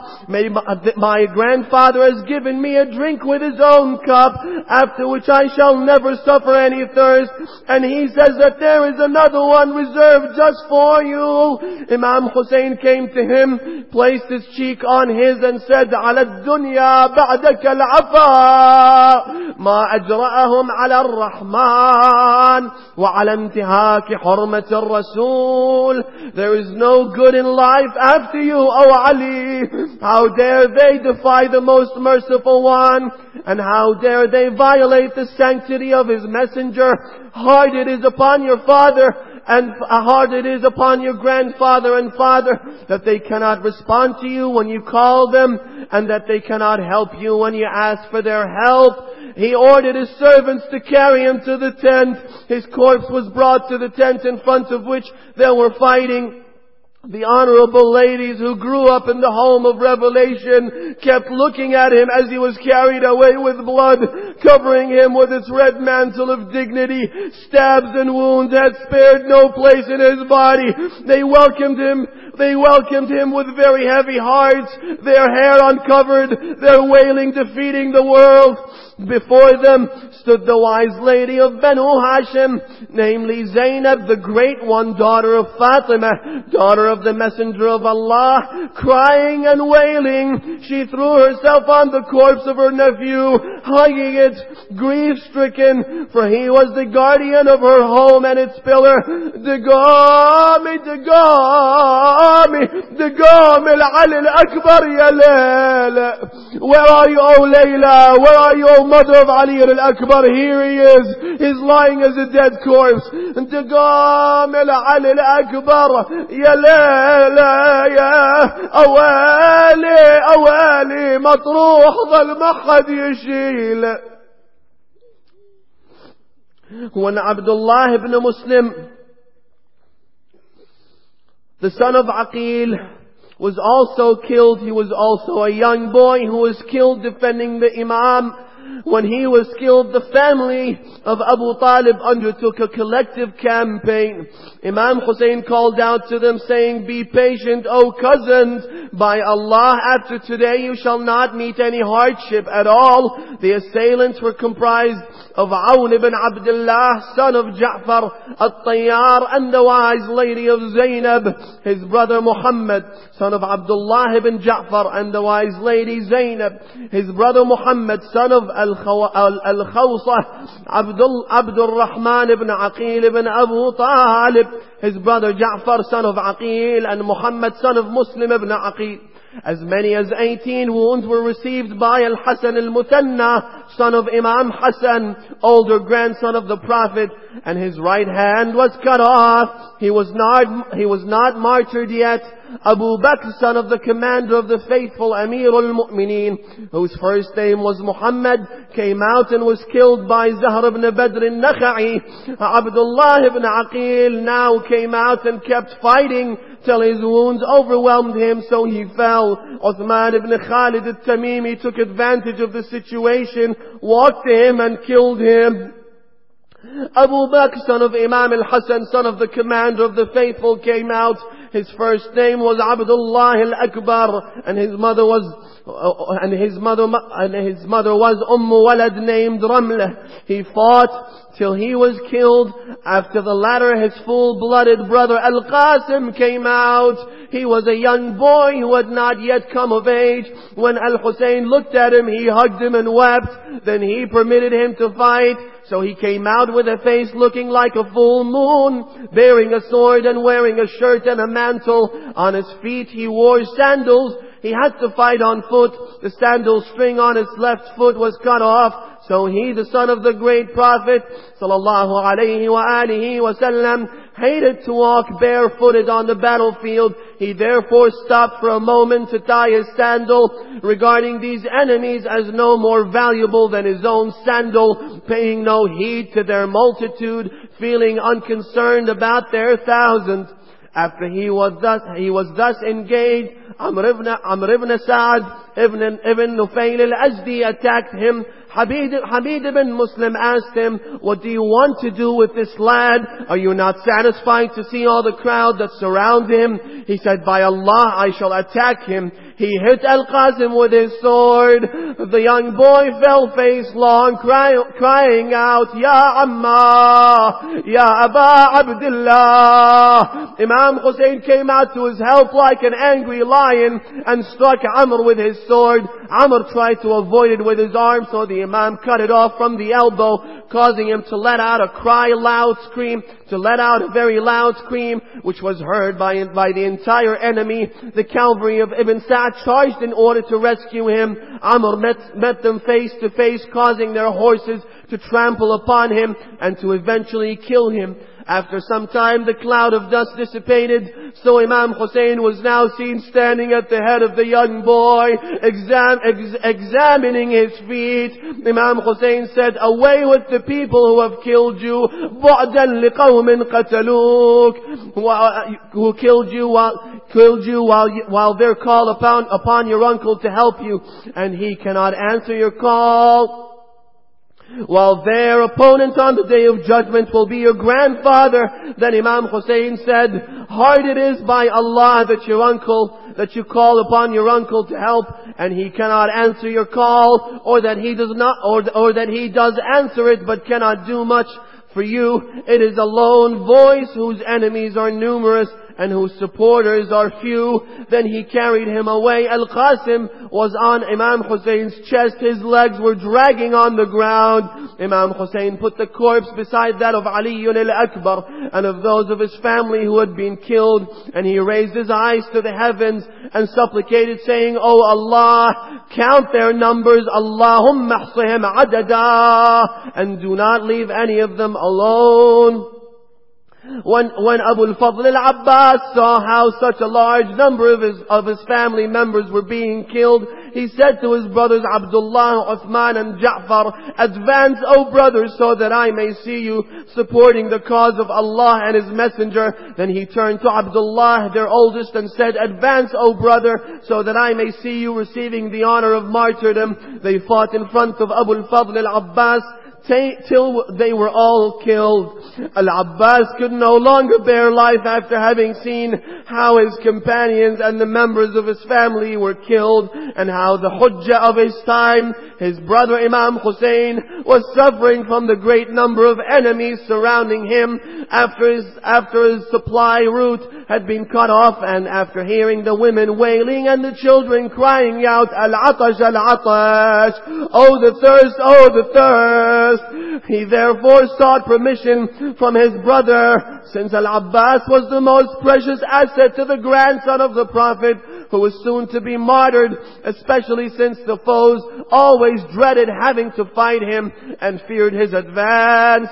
My grandfather has given me a drink with his own cup, after which I shall never suffer any thirst. And he says that there is another one reserved just for you. Imam Hussein came to him, placed his cheek on his and said, عَلَى الدُّنْيَا بَعْدَكَ الْعَفَاءُ مَا أَجْرَأَهُمْ عَلَى الرَّحْمَنِ وَعَلَى انْتِهَاكِ حُرْمَةِ الرَّسُولِ. There is no good in life after you, O Ali. How dare they defy the most merciful one? And how dare they violate the sanctity of his messenger? Hard it is upon your father and hard it is upon your grandfather and father that they cannot respond to you when you call them, and that they cannot help you when you ask for their help. He ordered his servants to carry him to the tent. His corpse was brought to the tent in front of which they were fighting. The honorable ladies who grew up in the home of revelation kept looking at him as he was carried away with blood, covering him with its red mantle of dignity. Stabs and wounds had spared no place in his body. They welcomed him with very heavy hearts, their hair uncovered, their wailing defeating the world. Before them stood the wise lady of Banu Hashim, namely Zainab, the great one, daughter of Fatima, daughter of the Messenger of Allah. Crying and wailing, she threw herself on the corpse of her nephew, hugging it, grief-stricken, for he was the guardian of her home and its pillar. Degami, degami, degami al-Ali al-Akbar ya Layla. Where are you, O Layla? Where are you, O mother of Ali al-Akbar? Here he is. He's lying as a dead corpse. Degami al-Ali al-Akbar ya Layla ya awali awali مطروح ظل ما حد يشيل. When Abdullah ibn Muslim, the son of Aqil, was also killed, he was also a young boy who was killed defending the Imam. When he was killed, the family of Abu Talib undertook a collective campaign. Imam Hussein called out to them saying, "Be patient, O cousins. By Allah, after today you shall not meet any hardship at all." The assailants were comprised of Awn ibn Abdullah, son of Ja'far al-Tayyar, and the wise lady of Zainab, his brother Muhammad, son of Abdullah ibn Ja'far, and the wise lady Zainab, his brother Muhammad, son of Al-Khawsah, Abdul Rahman ibn Aqil ibn Abu Talib, his brother Ja'far, son of Aqil, and Muhammad, son of Muslim ibn Aqil. As many as 18 wounds were received by Al-Hasan al-Muthanna, son of Imam Hassan, older grandson of the Prophet, and his right hand was cut off. He was not martyred yet. Abu Bakr, son of the commander of the faithful, Amir al-Mu'mineen, whose first name was Muhammad, came out and was killed by Zahr ibn Badr al-Nakha'i. Abdullah ibn Aqil now came out and kept fighting till his wounds overwhelmed him, so he fell. Uthman ibn Khalid al-Tamimi took advantage of the situation, walked to him and killed him. Abu Bakr, son of Imam al-Hasan, son of the commander of the faithful, came out. His first name was Abdullah al-Akbar, and his mother was Walad named Ramlah. He fought till he was killed. After the latter, his full-blooded brother Al-Qasim came out. He was a young boy who had not yet come of age. When Al-Hussein looked at him, he hugged him and wept. Then he permitted him to fight. So he came out with a face looking like a full moon, bearing a sword and wearing a shirt and a mantle. On his feet he wore sandals. He had to fight on foot. The sandal string on his left foot was cut off. So he, the son of the great Prophet, sallallahu alayhi wa alihi wa sallam, hated to walk barefooted on the battlefield. He therefore stopped for a moment to tie his sandal, regarding these enemies as no more valuable than his own sandal, paying no heed to their multitude, feeling unconcerned about their thousands. After he was thus engaged, Amr ibn Sa'd ibn Nufayl al-Azdi attacked him. Habib ibn Muslim asked him, "What do you want to do with this lad? Are you not satisfied to see all the crowd that surround him?" He said, "By Allah, I shall attack him." He hit Al-Qasim with his sword. The young boy fell face long, crying out, "Ya Amma! Ya Aba Abdullah!" Imam Hussein came out to his help like an angry lion and struck Amr with his sword. Amr tried to avoid it with his arm, so the Imam cut it off from the elbow, causing him to let out a very loud scream, which was heard by the entire enemy. The cavalry of Ibn Sa'd charged in order to rescue him. Amr met them face to face, causing their horses to trample upon him and to eventually kill him. After some time the cloud of dust dissipated, so Imam Hussein was now seen standing at the head of the young boy, examining his feet. Imam Hussein said, "Away with the people who have killed you, بُعْدًا لِقَوْمٍ قَتَلُوكَ," who killed you while they're called upon your uncle to help you, and he cannot answer your call. While their opponent on the day of judgment will be your grandfather. Then Imam Hussein said, "Hard it is by Allah that you call upon your uncle to help, and he cannot answer your call, or that he does answer it but cannot do much for you. It is a lone voice whose enemies are numerous and whose supporters are few." Then he carried him away. Al-Qasim was on Imam Hussein's chest. His legs were dragging on the ground. Imam Hussein put the corpse beside that of Ali al-Akbar and of those of his family who had been killed. And he raised his eyes to the heavens and supplicated, saying, "O Allah, count their numbers. Allahumma ahsihim adada." And do not leave any of them alone. When Abu al-Fadl al-Abbas saw how such a large number of his family members were being killed, he said to his brothers Abdullah, Uthman and Ja'far, "Advance, O brothers, so that I may see you supporting the cause of Allah and His Messenger." Then he turned to Abdullah, their oldest, and said, "Advance, O brother, so that I may see you receiving the honor of martyrdom." They fought in front of Abu al-Fadl al-Abbas till they were all killed. Al-Abbas could no longer bear life after having seen how his companions and the members of his family were killed, and how the Hujjah of his time, his brother Imam Hussein, was suffering from the great number of enemies surrounding him after his supply route had been cut off, and after hearing the women wailing and the children crying out, "Al-Atash, Al-Atash, oh the thirst, oh the thirst." He therefore sought permission from his brother, since Al-Abbas was the most precious asset to the grandson of the Prophet, who was soon to be martyred, especially since the foes always dreaded having to fight him and feared his advance.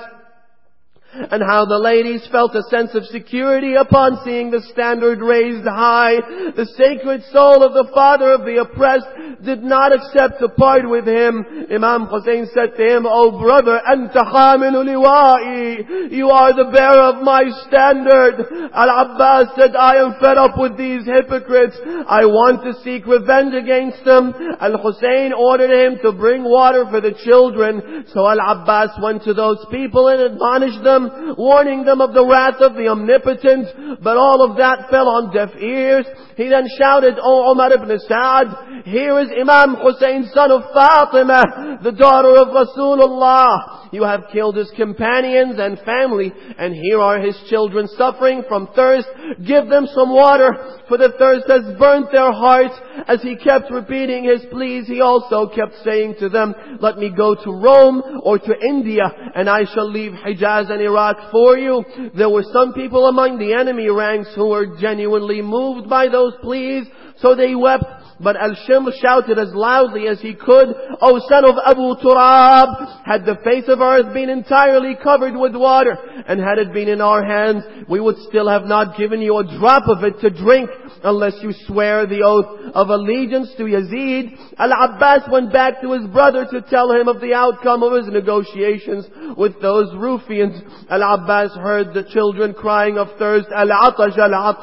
And how the ladies felt a sense of security upon seeing the standard raised high. The sacred soul of the father of the oppressed did not accept to part with him. Imam Hussein said to him, "O brother, anta hamilu liwa'i, you are the bearer of my standard." Al-Abbas said, "I am fed up with these hypocrites. I want to seek revenge against them." Al-Hussein ordered him to bring water for the children. So Al-Abbas went to those people and admonished them, warning them of the wrath of the Omnipotent. But all of that fell on deaf ears. He then shouted, "O Umar ibn Sa'd, here is Imam Hussein, son of Fatima, the daughter of Rasulullah. You have killed his companions and family, and here are his children suffering from thirst. Give them some water, for the thirst has burnt their hearts." As he kept repeating his pleas, he also kept saying to them, "Let me go to Rome or to India, and I shall leave Hijaz and Iraq for you." There were some people among the enemy ranks who were genuinely moved by those pleas, so they wept. But Al-Shimr shouted as loudly as he could, "O son of Abu Turab, had the face of earth been entirely covered with water, and had it been in our hands, we would still have not given you a drop of it to drink, unless you swear the oath of allegiance to Yazid." Al-Abbas went back to his brother to tell him of the outcome of his negotiations with those ruffians. Al-Abbas heard the children crying of thirst, "Al-Atash,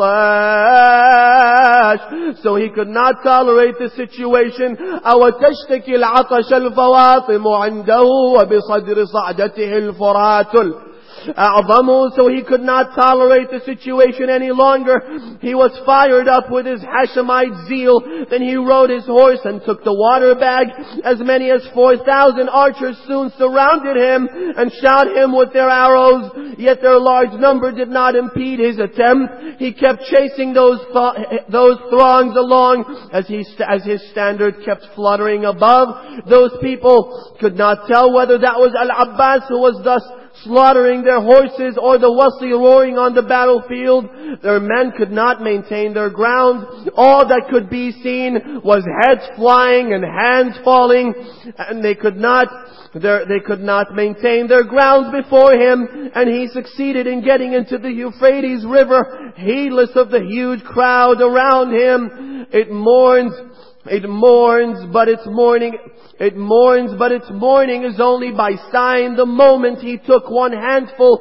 Al-Atash," so he could not tolerate the situation. "أَوَتَشْتَكِي الْعَطَشَ الْفَوَاطِمُ عِنْدَهُ وَبِصَدْرِ صَعْدَتِهِ الْفُرَاتُ أعظمه." So he could not tolerate the situation any longer. He was fired up with his Hashemite zeal. Then he rode his horse and took the water bag. As many as 4,000 archers soon surrounded him and shot him with their arrows. Yet their large number did not impede his attempt. He kept chasing those throngs along as his standard kept fluttering above. Those people could not tell whether that was Al-Abbas who was thus slaughtering their horses, or the wasi roaring on the battlefield. Their men could not maintain their ground. All that could be seen was heads flying and hands falling, and they could not maintain their ground before him. And he succeeded in getting into the Euphrates River, heedless of the huge crowd around him. It mourns, but its mourning is only by sign. The moment he took one handful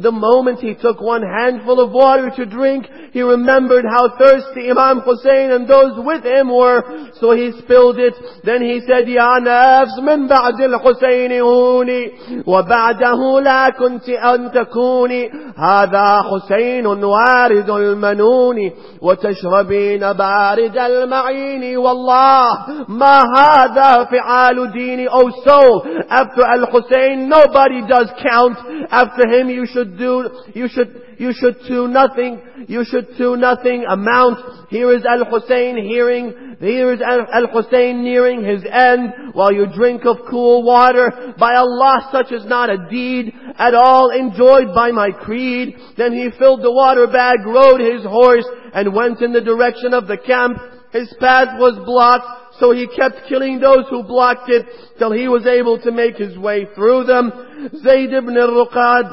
of water to drink, he remembered how thirsty Imam Hussein and those with him were, so he spilled it. Then he said, Ya nafs min ba'd al-Husayn huni, wa ba'dahu la kunti an takuni, hadha Husaynun warid al-manuni, wa tashrabina barid al-ma'ini, wallah, ma hadha fi'alu dini. O soul, after Al-Hussein, nobody does count. After him, you should do nothing amount. Here is Al-Hussein nearing his end, while you drink of cool water. By Allah, such is not a deed at all enjoyed by my creed. Then he filled the water bag, rode his horse, and went in the direction of the camp. His path was blocked, so he kept killing those who blocked it, till he was able to make his way through them. Zayd ibn al-Ruqad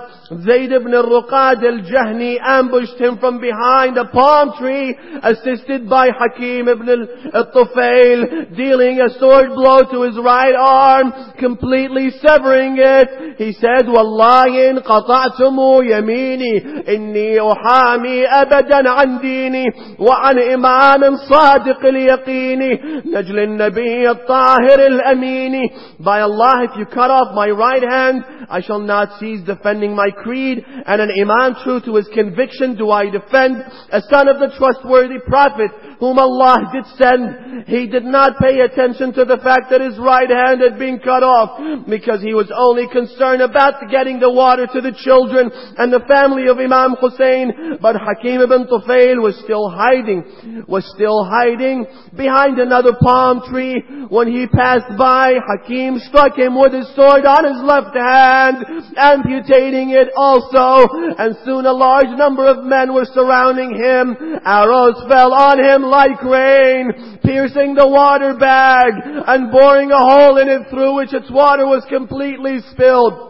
al-Jahni ambushed him from behind a palm tree, assisted by Hakim ibn al-Tufail, dealing a sword blow to his right arm, completely severing it. He said, Wallahi in qata'tumu yamini, inni uhami abadan an dini, wa an imamin sadiq al-yaqini, najl al-nabi al-tahir al-amini. By Allah, if you cut off my right hand, I shall not cease defending my creed, and an imam true to his conviction do I defend, a son of the trustworthy prophet whom Allah did send. He did not pay attention to the fact that his right hand had been cut off, because he was only concerned about getting the water to the children and the family of Imam Hussein. But Hakim ibn Tufail was still hiding behind another palm tree. When he passed by, Hakim struck him with his sword on his left hand, amputating it also, and soon a large number of men were surrounding him. Arrows fell on him like rain, piercing the water bag and boring a hole in it through which its water was completely spilled.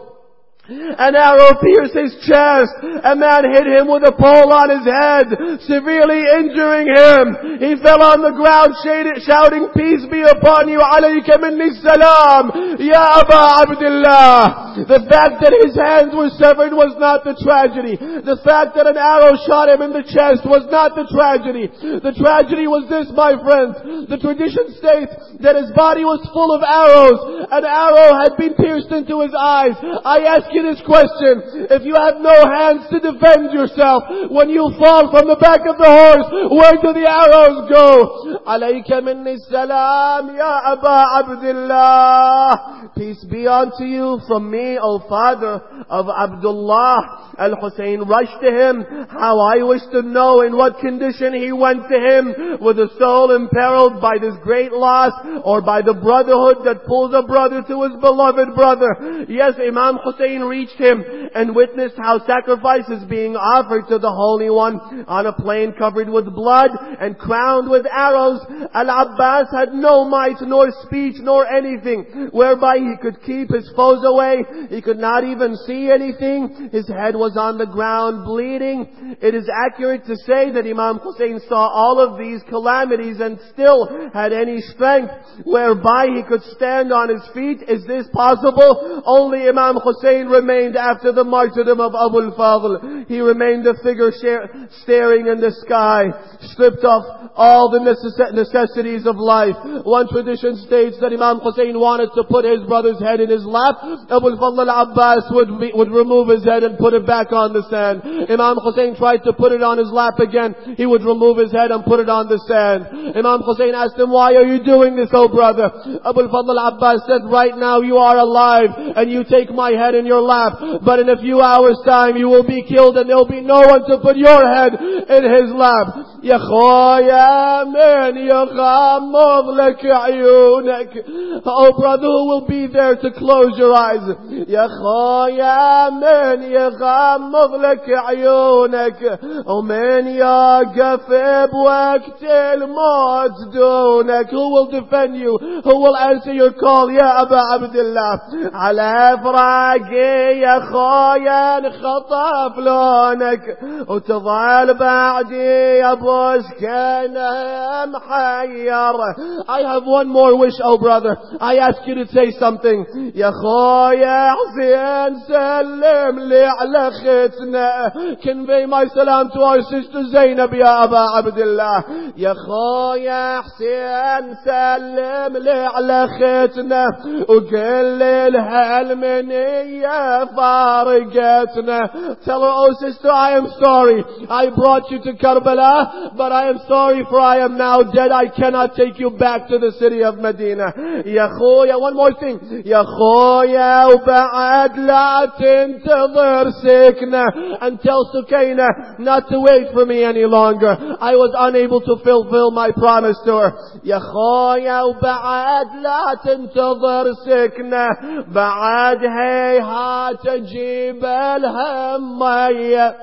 An arrow pierced his chest. A man hit him with a pole on his head, severely injuring him. He fell on the ground shouting, Peace be upon you, alayka minni salam, ya Aba Abdullah. The fact that his hands were severed was not the tragedy. The fact that an arrow shot him in the chest was not the tragedy. The tragedy was this, my friends. The tradition states that his body was full of arrows. An arrow had been pierced into his eyes. I ask you this question: if you have no hands to defend yourself, when you fall from the back of the horse, where do the arrows go? Alayka minni salam, ya Aba Abdullah. Peace be unto you from me, O father of Abdullah. Al-Hussein rushed to him. How I wish to know in what condition he went to him, with a soul imperiled by this great loss, or by the brotherhood that pulls a brother to his beloved brother. Yes, Imam Hussein reached him and witnessed how sacrifice is being offered to the Holy One on a plain covered with blood and crowned with arrows. Al-Abbas had no might nor speech nor anything whereby he could keep his foes away. He could not even see anything. His head was on the ground bleeding. It is accurate to say that Imam Hussein saw all of these calamities and still had any strength whereby he could stand on his feet. Is this possible? Only Imam Hussein remained after the martyrdom of Abu al-Fadl. He remained a figure staring in the sky, stripped off all the necessities of life. One tradition states that Imam Hussein wanted to put his brother's head in his lap. Abu al-Fadl al-Abbas would remove his head and put it back on the sand. Imam Hussein tried to put it on his lap again. He would remove his head and put it on the sand. Imam Hussein asked him, why are you doing this, oh brother? Abu al-Fadl al-Abbas said, right now you are alive and you take my head in your lap, but in a few hours time you will be killed and there will be no one to put your head in his lap. يا خويا من يغمض لك عيونك. Oh brother, who will be there to close your eyes? يا خويا من يغمض لك عيونك ومن يقف بوقت الموت دونك. Who will defend you? Who will answer your call يا أبا عبد الله؟ على فراقي يا خويا انخطف لونك وتظل بعدي يا بوسكنة محير. I have one more wish, oh brother. I ask you to say something. يا خويا حسين سلم لي على ختنا. Convey my salam to our sister Zainab يا أبا عبد الله. يا خويا حسين سلم لي على ختنا وقل لها المنية فارقتنا. Tell her, oh sister, I am sorry. I brought you to Karbala, but I am sorry for I am now dead. I cannot take you back to the city of Medina. يا خويا, one more thing. يا خويا وبعد لا تنتظر سكنة. And tell Sukaina not to wait for me any longer. I was unable to fulfill my promise to her. يا خويا وبعد لا تنتظر سكنة بعد هيهات تجيب الهمية.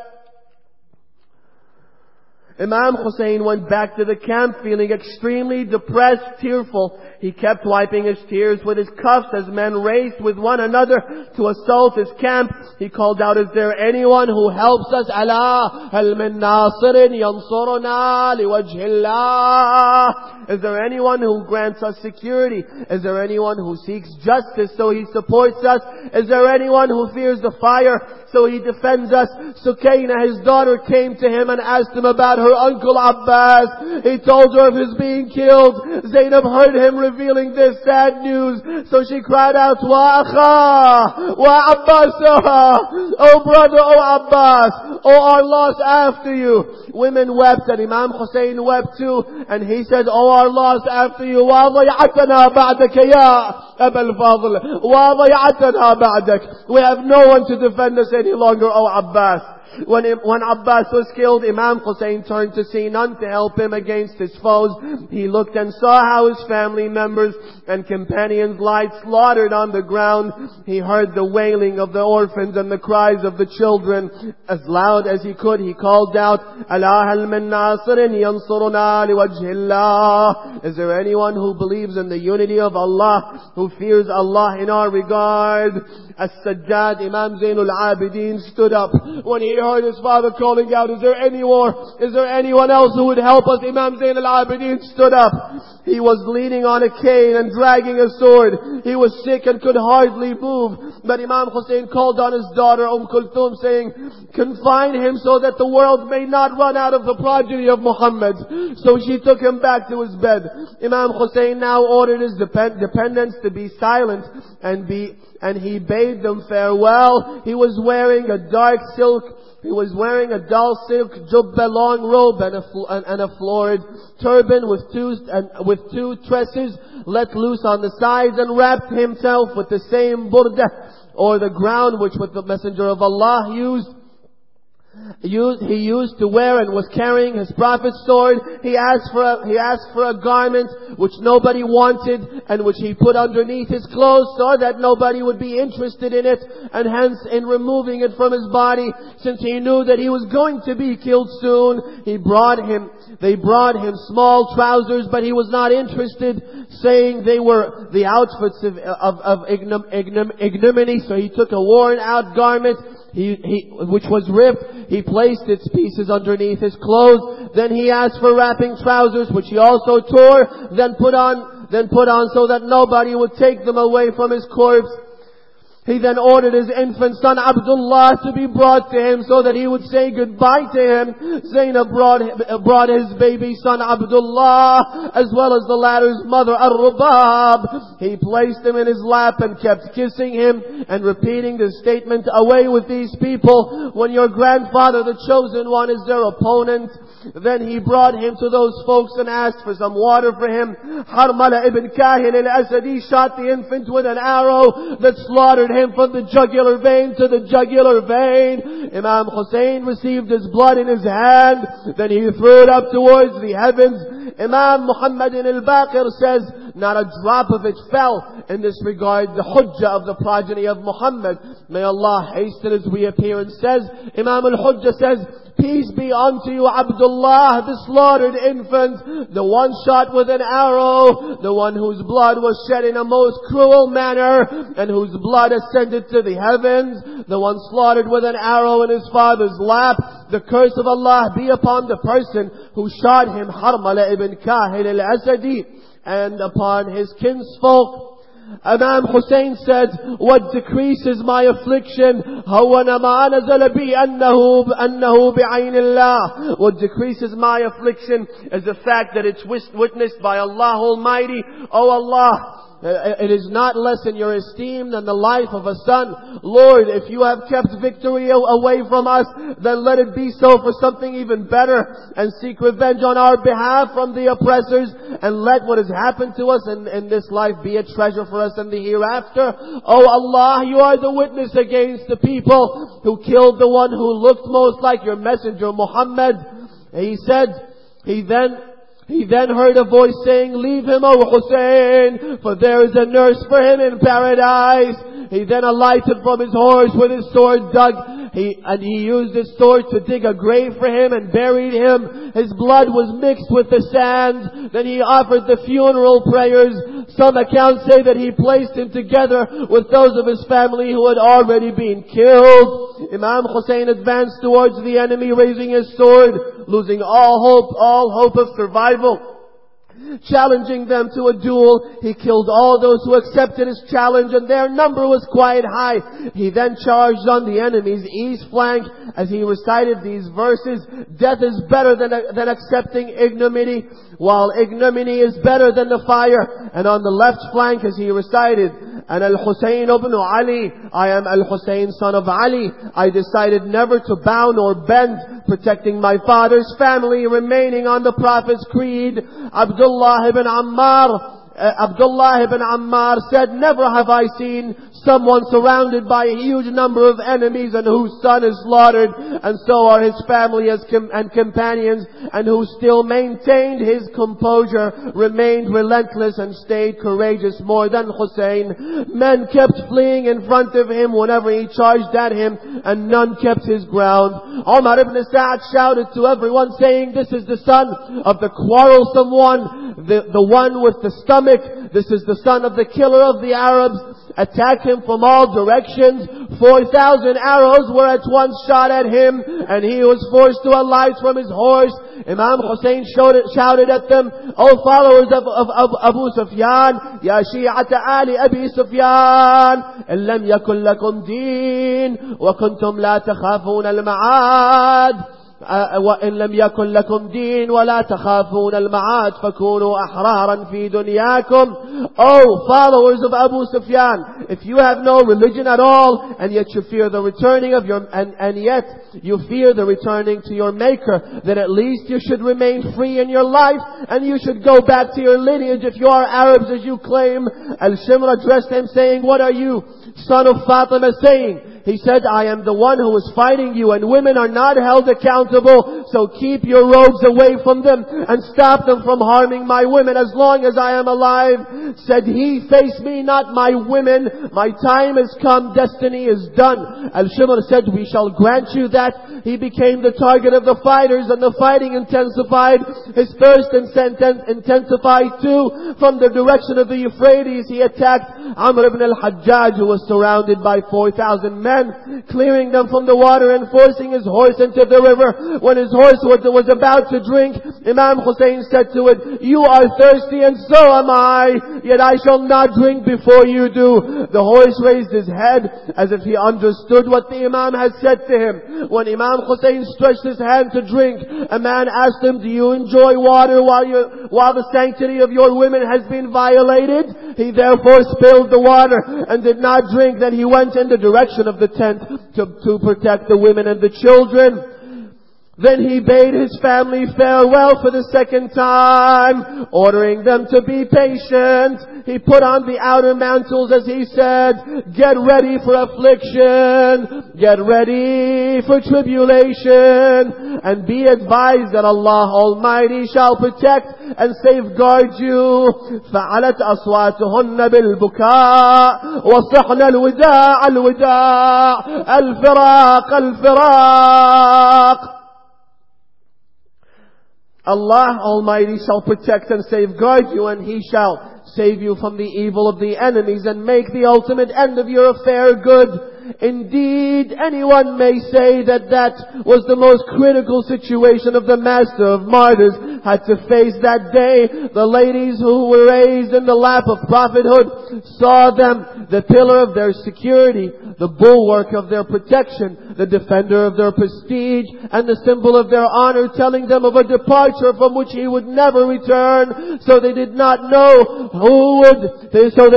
Imam Hussein went back to the camp feeling extremely depressed, tearful. He kept wiping his tears with his cuffs as men raced with one another to assault his camp. He called out, is there anyone who helps us? Allah, hal min nasirin yansuruna liwajhi Allah. Is there anyone who grants us security? Is there anyone who seeks justice so he supports us? Is there anyone who fears the fire so he defends us? Sukaina, his daughter, came to him and asked him about her uncle Abbas. He told her of his being killed. Zainab heard him revealing this sad news, so she cried out, Wa akha, wa Abbas, oh brother, oh Abbas, oh our loss after you. Women wept and Imam Hussein wept too, and he said, oh our loss after you, wa ضيعتنا بعدك يا أبا الفاضل, wa ضيعتنا بعدك. We have no one to defend us any longer, oh Abbas. When Abbas was killed, Imam Hussein turned to see none to help him against his foes. He looked and saw how his family members and companions lie slaughtered on the ground. He heard the wailing of the orphans and the cries of the children. As loud as he could, he called out, Allah hal min nasirin yansuruna liwajhi Allah. Is there anyone who believes in the unity of Allah, who fears Allah in our regard? As-Sajjad, Imam Zainul Abidin, stood up when he heard his father calling out, is there anyone else who would help us? Imam Zainul Abidin stood up. He was leaning on a cane and dragging a sword. He was sick and could hardly move. But Imam Hussein called on his daughter Kulthum, saying, confine him so that the world may not run out of the progeny of Muhammad. So she took him back to his bed. Imam Hussein now ordered his dependents to be silent and he bade them farewell. He was wearing a dull silk jubba, long robe, and a florid turban with two tresses let loose on the sides, and wrapped himself with the same burda, or the ground which the Messenger of Allah he used to wear, and was carrying his Prophet's sword. He asked for a garment which nobody wanted and which he put underneath his clothes so that nobody would be interested in it, and hence in removing it from his body, since he knew that he was going to be killed soon. They brought him small trousers, but he was not interested, saying they were the outfits of ignominy. So he took a worn out garment which was ripped. He placed its pieces underneath his clothes. Then he asked for wrapping trousers, which he also tore, then put on so that nobody would take them away from his corpse. He then ordered his infant son Abdullah to be brought to him so that he would say goodbye to him. Zainab brought his baby son Abdullah, as well as the latter's mother Ar-Rubab. He placed him in his lap and kept kissing him and repeating the statement, away with these people. When your grandfather, the chosen one, is their opponent, Then he brought him to those folks and asked for some water for him. Harmala ibn Kahil al-Asadi shot the infant with an arrow that slaughtered him from the jugular vein to the jugular vein. Imam Hussein received his blood in his hand. Then he threw it up towards the heavens. Imam Muhammad al-Baqir says, not a drop of it fell. In this regard, the hujjah of the progeny of Muhammad, may Allah hasten his reappearance, says, Imam al-Hujjah says, peace be unto you, Abdullah, the slaughtered infant, the one shot with an arrow, the one whose blood was shed in a most cruel manner, and whose blood ascended to the heavens, the one slaughtered with an arrow in his father's lap. The curse of Allah be upon the person who shot him, Harmala ibn Kahil al-Asadi, and upon his kinsfolk. Imam Hussein said, what decreases my affliction, what decreases my affliction is the fact that it's witnessed by Allah Almighty. Oh Allah, it is not less in your esteem than the life of a son. Lord, if you have kept victory away from us, then let it be so for something even better, and seek revenge on our behalf from the oppressors, and let what has happened to us in this life be a treasure for us in the hereafter. Oh Allah, you are the witness against the people who killed the one who looked most like your messenger Muhammad. He said, He then heard a voice saying, leave him, O Hussein, for there is a nurse for him in paradise. He then alighted from his horse with his sword he used his sword to dig a grave for him and buried him. His blood was mixed with the sand. Then he offered the funeral prayers. Some accounts say that he placed him together with those of his family who had already been killed. Imam Hussein advanced towards the enemy, raising his sword, losing all hope of survival. Challenging them to a duel, he killed all those who accepted his challenge, and their number was quite high. He then charged on the enemy's east flank. As he recited these verses, death is better than accepting ignominy, while ignominy is better than the fire. And on the left flank, as he recited, and Al-Husayn ibn Ali, I am Al-Husayn son of Ali. I decided never to bow nor bend, protecting my father's family, remaining on the Prophet's creed. Abdullah ibn Ammar said, never have I seen someone surrounded by a huge number of enemies and whose son is slaughtered, and so are his family and companions, and who still maintained his composure, remained relentless and stayed courageous more than Hussein. Men kept fleeing in front of him whenever he charged at him, and none kept his ground. Umar ibn Sa'd shouted to everyone, saying, this is the son of the quarrelsome one, the one with the stomach. This is the son of the killer of the Arabs. Attack him from all directions. 4,000 arrows were at once shot at him, and he was forced to alight from his horse. Imam Hussein shouted at them, O followers of Abu Sufyan, Ya Shi'ata Ali Abi Sufyan, in lam yakun lakum deen, wa kuntum la takhafun al-ma'ad. وإن لم يكن لكم دين ولا تخافون المعاد فكونوا أحرارا في دنياكم. Oh followers of Abu Sufyan, if you have no religion at all, and yet you fear the returning of yet you fear the returning to your Maker, then at least you should remain free in your life, and you should go back to your lineage if you are Arabs as you claim. Al-Shimr addressed him saying, what are you, son of Fatima, saying? He said, I am the one who is fighting you, and women are not held accountable, so keep your robes away from them and stop them from harming my women as long as I am alive. Said he, face me not my women, my time has come, destiny is done. Al-Shimr said, we shall grant you that. He became the target of the fighters, and the fighting intensified. His thirst intensified too. From the direction of the Euphrates, he attacked Amr ibn al-Hajjaj, who was surrounded by 4,000 men, clearing them from the water and forcing his horse into the river. When his horse was about to drink, Imam Hussein said to it, you are thirsty and so am I, yet I shall not drink before you do. The horse raised his head as if he understood what the Imam had said to him. When Imam Hussein stretched his hand to drink, a man asked him, do you enjoy water while the sanctity of your women has been violated? He therefore spilled the water and did not drink. Then he went in the direction of the tent to protect the women and the children. Then he bade his family farewell for the second time, ordering them to be patient. He put on the outer mantles as he said, get ready for affliction, get ready for tribulation, and be advised that Allah Almighty shall protect and safeguard you. فَعَلَتْ أَصْوَاتُهُنَّ بِالْبُكَاءِ وَصَحْنَ الْوِدَاعَ الْوِدَاعَ الْفِرَاقَ الْفِرَاقَ. Allah Almighty shall protect and safeguard you, and He shall save you from the evil of the enemies and make the ultimate end of your affair good. Indeed, anyone may say that that was the most critical situation of the Master of Martyrs had to face that day. The ladies who were raised in the lap of prophethood saw them, the pillar of their security, the bulwark of their protection, the defender of their prestige, and the symbol of their honor, telling them of a departure from which he would never return. So they did not know who would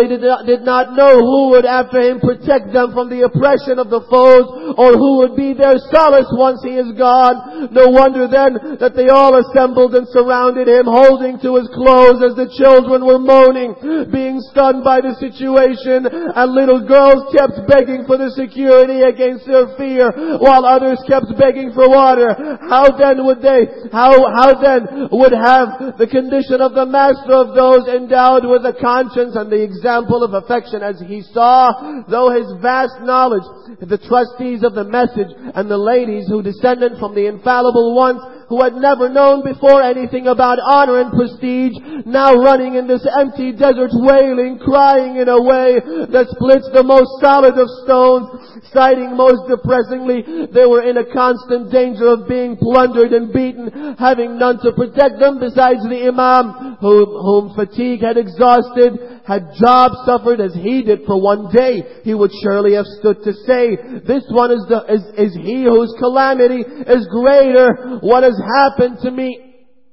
after him protect them from the oppression of the foes, or who would be their solace once he is gone. No wonder then that they all assembled and surrounded him, holding to his clothes as the children were moaning, being stunned by the situation, and little girls kept begging for the security against their fear, while others kept begging for water. How then would have the condition of the master of those endowed with a conscience and the example of affection as he saw, though his vast knowledge, the trustees of the message and the ladies who descended from the infallible ones, who had never known before anything about honor and prestige, now running in this empty desert, wailing, crying in a way that splits the most solid of stones, citing most depressingly, they were in a constant danger of being plundered and beaten, having none to protect them besides the Imam, whom fatigue had exhausted. Had Job suffered as he did for one day, he would surely have stood to say, this one is he whose calamity is greater. What has happened to me?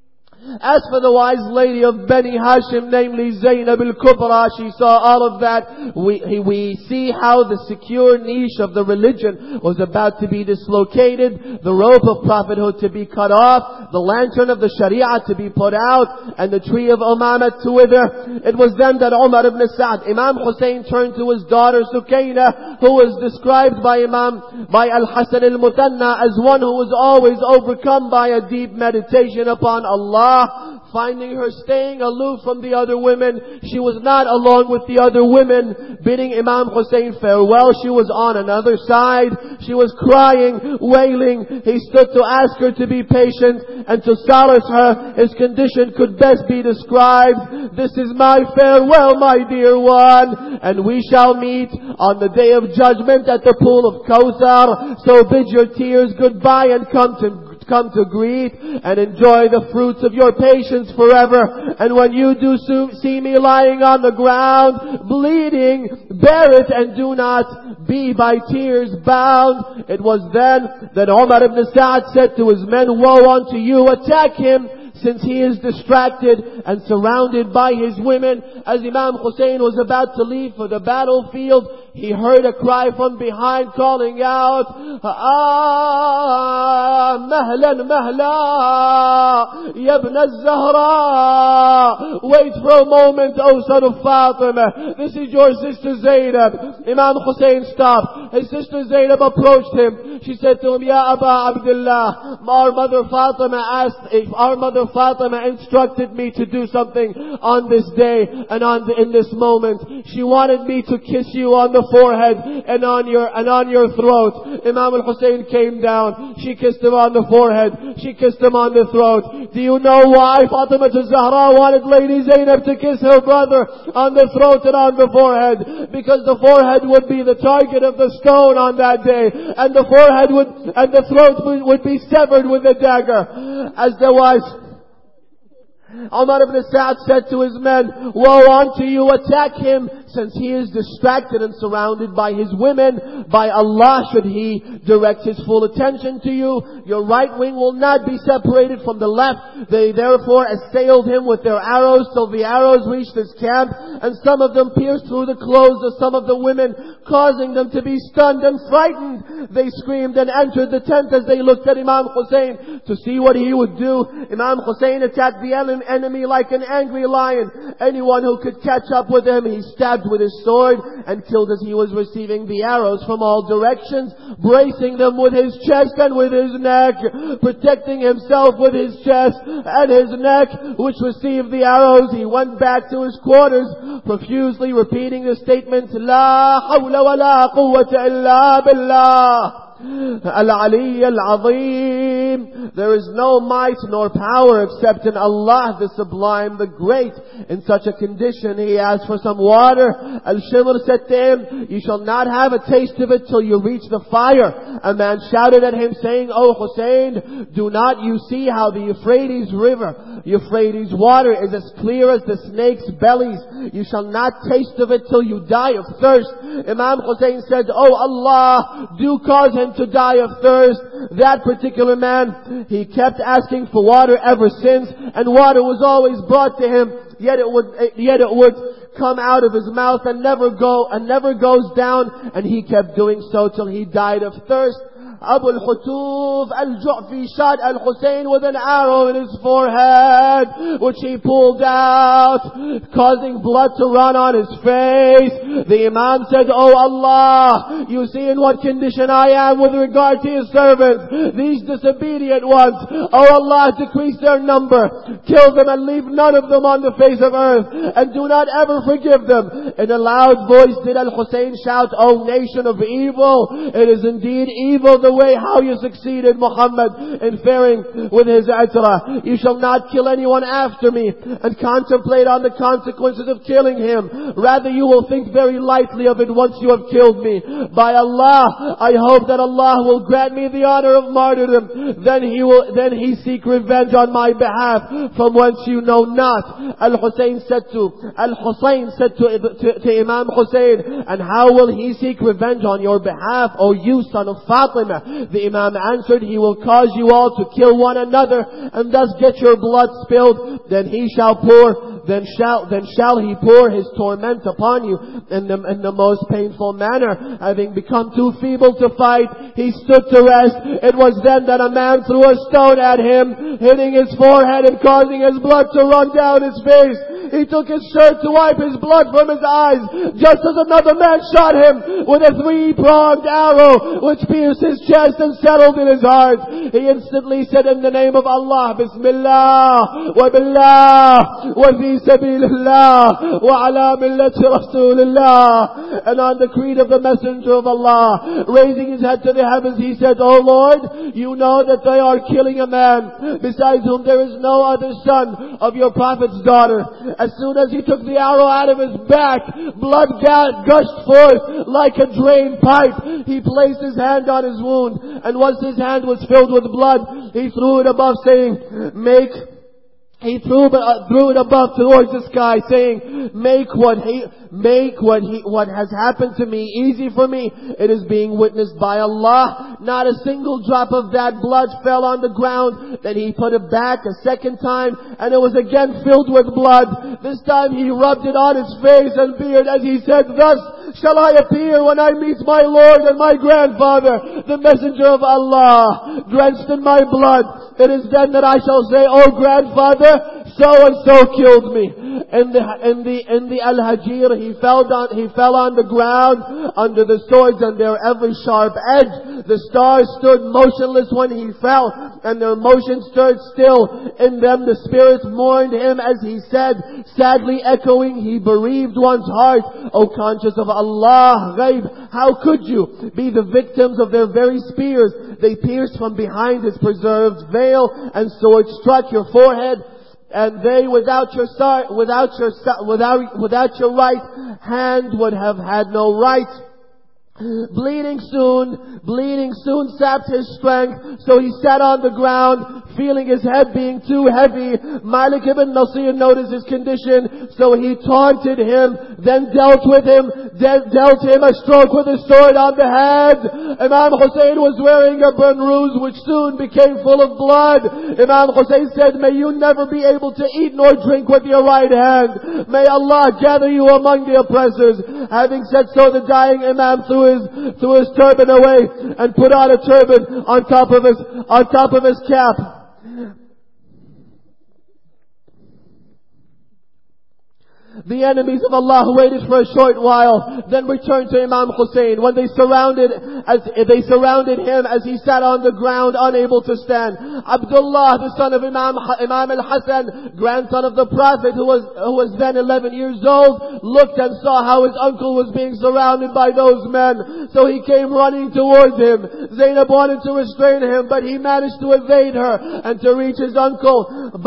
As for the wise lady of Bani Hashim, namely Zainab al-Kubra, she saw all of that. We see how the secure niche of the religion was about to be dislocated, the rope of prophethood to be cut off, the lantern of the Sharia to be put out, and the tree of Umama to wither. It was then that Umar ibn Sa'd, Imam Hussein, turned to his daughter Sukaina, who was described by Al-Hasan al-Muthanna as one who was always overcome by a deep meditation upon Allah. Finding her staying aloof from the other women, she was not along with the other women. Bidding Imam Hussein farewell, she was on another side. She was crying, wailing. He stood to ask her to be patient and to solace her. His condition could best be described. This is my farewell, my dear one, and we shall meet on the day of judgment at the pool of Kawthar. So bid your tears goodbye and come to greet and enjoy the fruits of your patience forever. And when you do see me lying on the ground, bleeding, bear it and do not be by tears bound. It was then that Umar ibn Sa'd said to his men, woe unto you, attack him, since he is distracted and surrounded by his women. As Imam Hussein was about to leave for the battlefield, he heard a cry from behind calling out, Mahlan, Mahla, Yabna al-Zahra. Wait for a moment, O son of Fatima. This is your sister Zainab. Imam Hussein stopped. His sister Zainab approached him. She said to him, Ya Aba Abdullah, our mother Fatima instructed me to do something on this day and in this moment. She wanted me to kiss you on the forehead and on your throat. Imam al-Hussein came down. She kissed him on the forehead. She kissed him on the throat. Do you know why Fatima Zahra wanted Lady Zainab to kiss her brother on the throat and on the forehead? Because the forehead would be the target of the stone on that day, and the throat would be severed with a dagger. As there was, Umar ibn Sa'd said to his men, woe unto you, attack him, since he is distracted and surrounded by his women, by Allah should he direct his full attention to you. Your right wing will not be separated from the left. They therefore assailed him with their arrows till the arrows reached his camp, and some of them pierced through the clothes of some of the women, causing them to be stunned and frightened. They screamed and entered the tent as they looked at Imam Hussein to see what he would do. Imam Hussein attacked the enemy like an angry lion. Anyone who could catch up with him, he stabbed with his sword and killed as he was receiving the arrows from all directions, bracing them with his chest and with his neck, protecting himself with his chest and his neck, which received the arrows. He went back to his quarters, profusely repeating the statement, La hawla wa la quwwata illa billah. Al-Ali al-Azim. There is no might nor power except in Allah, the Sublime, the Great. In such a condition, he asked for some water. Al-Shimr said to him, you shall not have a taste of it till you reach the fire. A man shouted at him saying, O Hussein, do not you see how the Euphrates river, Euphrates water is as clear as the snake's bellies? You shall not taste of it till you die of thirst. Imam Hussein said, O Allah, do cause him to die of thirst. That particular man, he kept asking for water ever since, and water was always brought to him, yet it would come out of his mouth and never goes down, and he kept doing so till he died of thirst. Abu al-Hutuf al-Ju'fi shot al-Hussein with an arrow in his forehead, which he pulled out, causing blood to run on his face. The Imam said, O Allah, you see in what condition I am with regard to your servants, these disobedient ones. O Allah, decrease their number, kill them and leave none of them on the face of earth, and do not ever forgive them. In a loud voice did al-Hussein shout, O nation of evil, it is indeed evil the way how you succeeded, Muhammad, in faring with his Atra. You shall not kill anyone after me and contemplate on the consequences of killing him. Rather you will think very lightly of it once you have killed me. By Allah, I hope that Allah will grant me the honor of martyrdom. Then he seek revenge on my behalf from whence you know not. Al-Hussein said to Imam Hussein, and how will he seek revenge on your behalf, O you son of Fatima? The Imam answered, he will cause you all to kill one another and thus get your blood spilled. Then shall he pour his torment upon you in the most painful manner. Having become too feeble to fight, he stood to rest. It was then that a man threw a stone at him, hitting his forehead and causing his blood to run down his face. He took his shirt to wipe his blood from his eyes, just as another man shot him with a 3-pronged arrow, which pierced his chest and settled in his heart. He instantly said, in the name of Allah, Bismillah, wa billah, wa fi sabilillah, wa ala millati Rasulillah. And on the creed of the Messenger of Allah, raising his head to the heavens, he said, O Lord, you know that they are killing a man, besides whom there is no other son of your Prophet's daughter. As soon as he took the arrow out of his back, blood gushed forth like a drain pipe. He placed his hand on his wound, and once his hand was filled with blood, he threw it above, saying, He threw it above towards the sky, saying, Make what has happened to me easy for me. It is being witnessed by Allah. Not a single drop of that blood fell on the ground. Then he put it back a second time, and it was again filled with blood. This time he rubbed it on his face and beard, as he said, Thus shall I appear when I meet my Lord and my grandfather, the Messenger of Allah, drenched in my blood. It is then that I shall say, O grandfather, so and so killed me. In the Al-Hajir, he fell on the ground under the swords and their every sharp edge. The stars stood motionless when he fell, and their motion stood still. In them the spirits mourned him as he said, sadly echoing, he bereaved one's heart. O conscious of Allah, Ghaib, how could you be the victims of their very spears? They pierced from behind his preserved veil, and sword struck your forehead. And they, without your right hand, would have had no right. Bleeding soon sapped his strength, so he sat on the ground, feeling his head being too heavy. Malik ibn Nasir noticed his condition, so he taunted him, then dealt him a stroke with his sword on the head. Imam Hussein was wearing a burnous which soon became full of blood. Imam Hussein said, may you never be able to eat nor drink with your right hand. May Allah gather you among the oppressors. Having said so, the dying Imam threw his turban away and put on a turban on top of his cap. The enemies of Allah waited for a short while, then returned to Imam Hussein. When they surrounded him as he sat on the ground, unable to stand. Abdullah, the son of Imam al-Hasan, grandson of the Prophet, who was then 11 years old, looked and saw how his uncle was being surrounded by those men. So he came running towards him. Zainab wanted to restrain him, but he managed to evade her and to reach his uncle.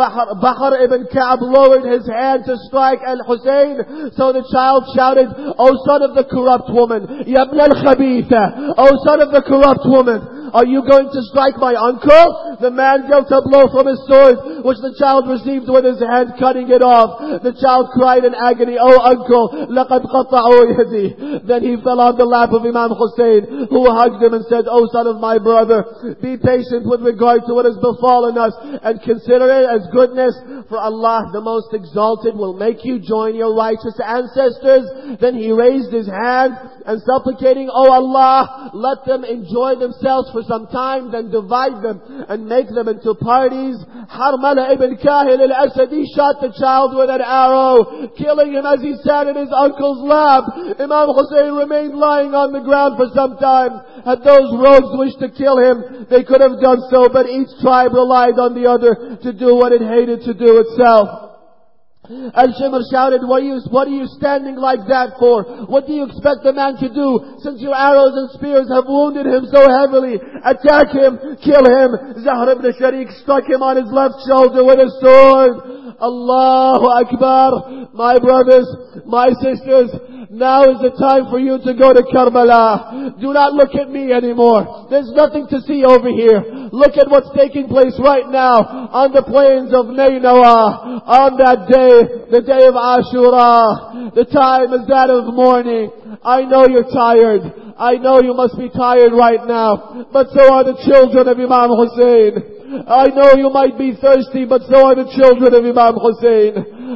Bahr ibn Ka'b lowered his hand to strike al-Hussein. So the child shouted, O son of the corrupt woman, Ya ibn al-Khabitha, O son of the corrupt woman, are you going to strike my uncle? The man dealt a blow from his sword, which the child received with his hand, cutting it off. The child cried in agony, O uncle, لَقَدْ قَطَعُوا يَدِي. Then he fell on the lap of Imam Hussein, who hugged him and said, O son of my brother, be patient with regard to what has befallen us, and consider it as goodness, for Allah the Most Exalted will make you join your righteous ancestors. Then he raised his hand and supplicating, O Allah, let them enjoy themselves for some time, then divide them and make them into parties. Harmala ibn Kahil al-Asadi shot the child with an arrow, killing him as he sat in his uncle's lap. Imam Hussein remained lying on the ground for some time. Had those rogues wished to kill him, they could have done so, but each tribe relied on the other to do what it hated to do itself. Al-Shimr shouted, what are you standing like that for? What do you expect the man to do, since your arrows and spears have wounded him so heavily? Attack him, kill him. Zahr ibn Sharik struck him on his left shoulder with a sword. Allahu Akbar. My brothers, my sisters, now is the time for you to go to Karbala. Do not look at me anymore. There's nothing to see over here. Look at what's taking place right now on the plains of Nainawa. On that day, the day of Ashura. The time is that of morning. I know you're tired. I know you must be tired right now. But so are the children of Imam Hussein. I know you might be thirsty, but so are the children of Imam Hussein.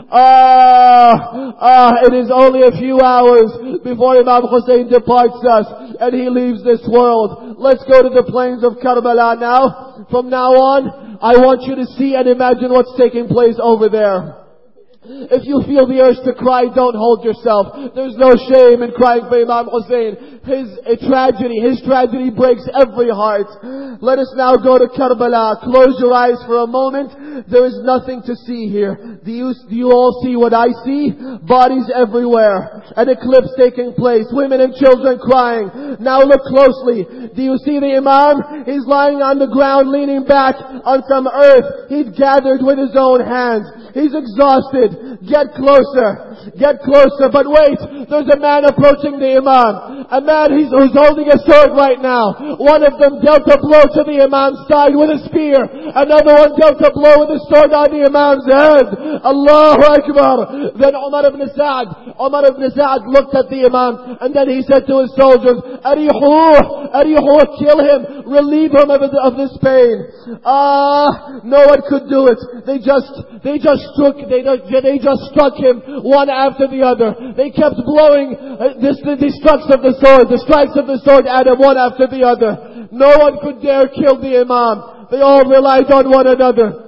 It is only a few hours before Imam Hussein departs us and he leaves this world. Let's go to the plains of Karbala now. From now on, I want you to see and imagine what's taking place over there. If you feel the urge to cry, don't hold yourself. There's no shame in crying for Imam Hussein. His tragedy breaks every heart. Let us now go to Karbala. Close your eyes for a moment. There is nothing to see here. Do you all see what I see? Bodies everywhere. An eclipse taking place. Women and children crying. Now look closely. Do you see the Imam? He's lying on the ground, leaning back on some earth he'd gathered with his own hands. He's exhausted. Get closer. Get closer. But wait, there's a man approaching the Imam. A man who's holding a sword right now. One of them dealt a blow to the Imam's side with a spear. Another one dealt a blow with a sword on the Imam's head. Allahu Akbar. Then Umar ibn Sa'd looked at the Imam and then he said to his soldiers, Arihuh, kill him. Relieve him of this pain. No one could do it. They just struck him one after the other. They kept blowing the strikes of the sword at him one after the other. No one could dare kill the Imam. They all relied on one another.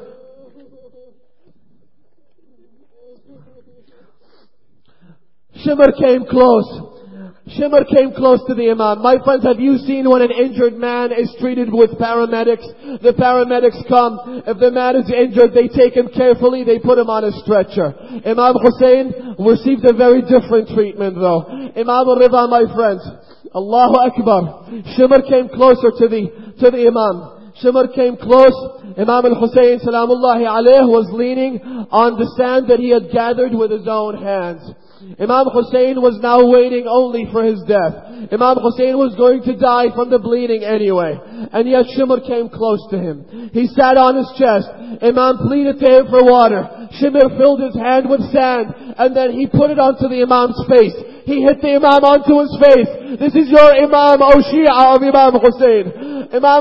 Shimr came close to the Imam. My friends, have you seen when an injured man is treated with paramedics? The paramedics come. If the man is injured, they take him carefully, they put him on a stretcher. Imam Hussein received a very different treatment though. Imam al-Rida, my friends, Allahu Akbar. Shimr came closer to the Imam. Shimr came close. Imam al-Hussein, salamullahi alayh, was leaning on the sand that he had gathered with his own hands. Imam Hussein was now waiting only for his death. Imam Hussein was going to die from the bleeding anyway. And yet Shimr came close to him. He sat on his chest. Imam pleaded to him for water. Shimr filled his hand with sand, and then he put it onto the Imam's face. He hit the Imam onto his face. This is your Imam, O Shia of Imam Hussein. Imam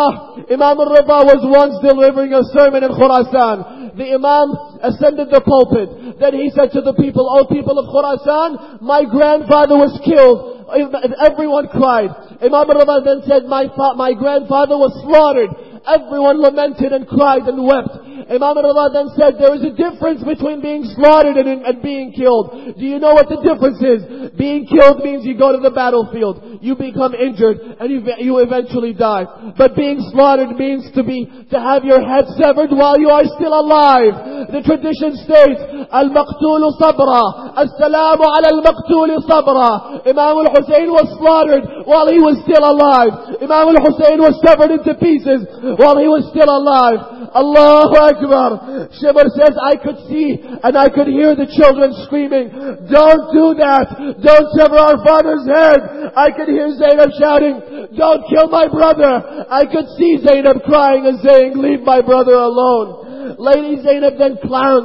al-Rida was once delivering a sermon in Khurasan. The Imam ascended the pulpit. Then he said to the people, O people of Khurasan, my grandfather was killed. Everyone cried. Imam al-Rida then said, my grandfather was slaughtered. Everyone lamented and cried and wept. Imam al-Rida then said, there is a difference between being slaughtered and being killed. Do you know what the difference is? Being killed means you go to the battlefield, you become injured, and you eventually die. But being slaughtered means to have your head severed while you are still alive. The tradition states, al-maqtul sabra, as-salamu ala al-maqtul sabra. Imam al-Hussein was slaughtered while he was still alive. Imam al-Hussein was severed into pieces while he was still alive. Allahu Akbar. Shimr says, I could see and I could hear the children screaming, don't do that. Don't sever our father's head. I could hear Zainab shouting, don't kill my brother. I could see Zainab crying and saying, leave my brother alone. Lady Zainab then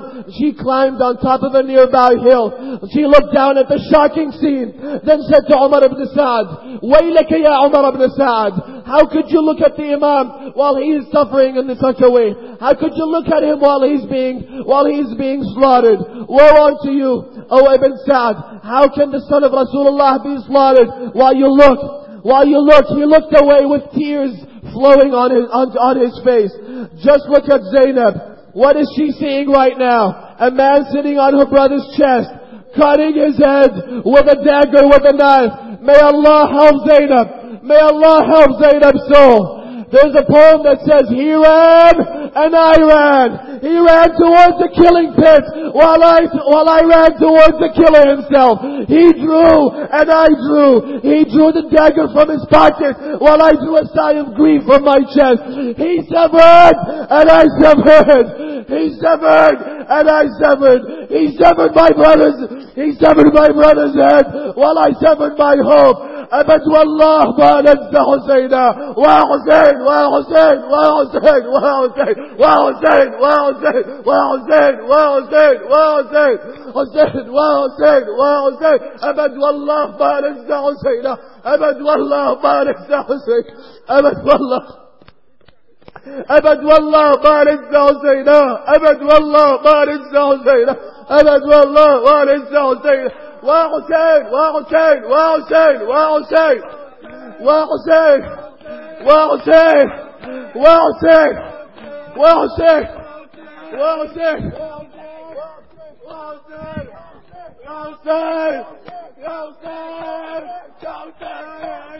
climbed on top of a nearby hill. She looked down at the shocking scene, then said to Umar ibn Sa'd, Waylaka ya Umar ibn Sa'd, how could you look at the Imam while he is suffering in such a way? How could you look at him while he's being slaughtered? Woe unto you, O Ibn Sa'd, how can the son of Rasulullah be slaughtered while you look? He looked away with tears flowing on his face. Just look at Zainab. What is she seeing right now? A man sitting on her brother's chest, cutting his head with a dagger, with a knife. May Allah help Zainab. May Allah help Zainab's soul. There's a poem that says, he ran and I ran. He ran towards the killing pit while I ran towards the killer himself. He drew and I drew. He drew the dagger from his pocket while I drew a sigh of grief from my chest. He severed and I severed. He severed and I severed. He severed my brother's head while I severed my hope. أبد والله ما ننسى حسينا وحسين وحسين وحسين وحسين وحسين وحسين وحسين وحسين وحسين حسين وحسين وحسين أبد والله ما ننسى حسينا أبد والله ما ننسى حسين أبد والله ما ننسى حسينا أبد والله ما ننسى حسينا أبد والله ما ننسى حسينا وحسين وحسين وحسين وحسين وحسين وحسين وحسين وحسين وحسين وحسين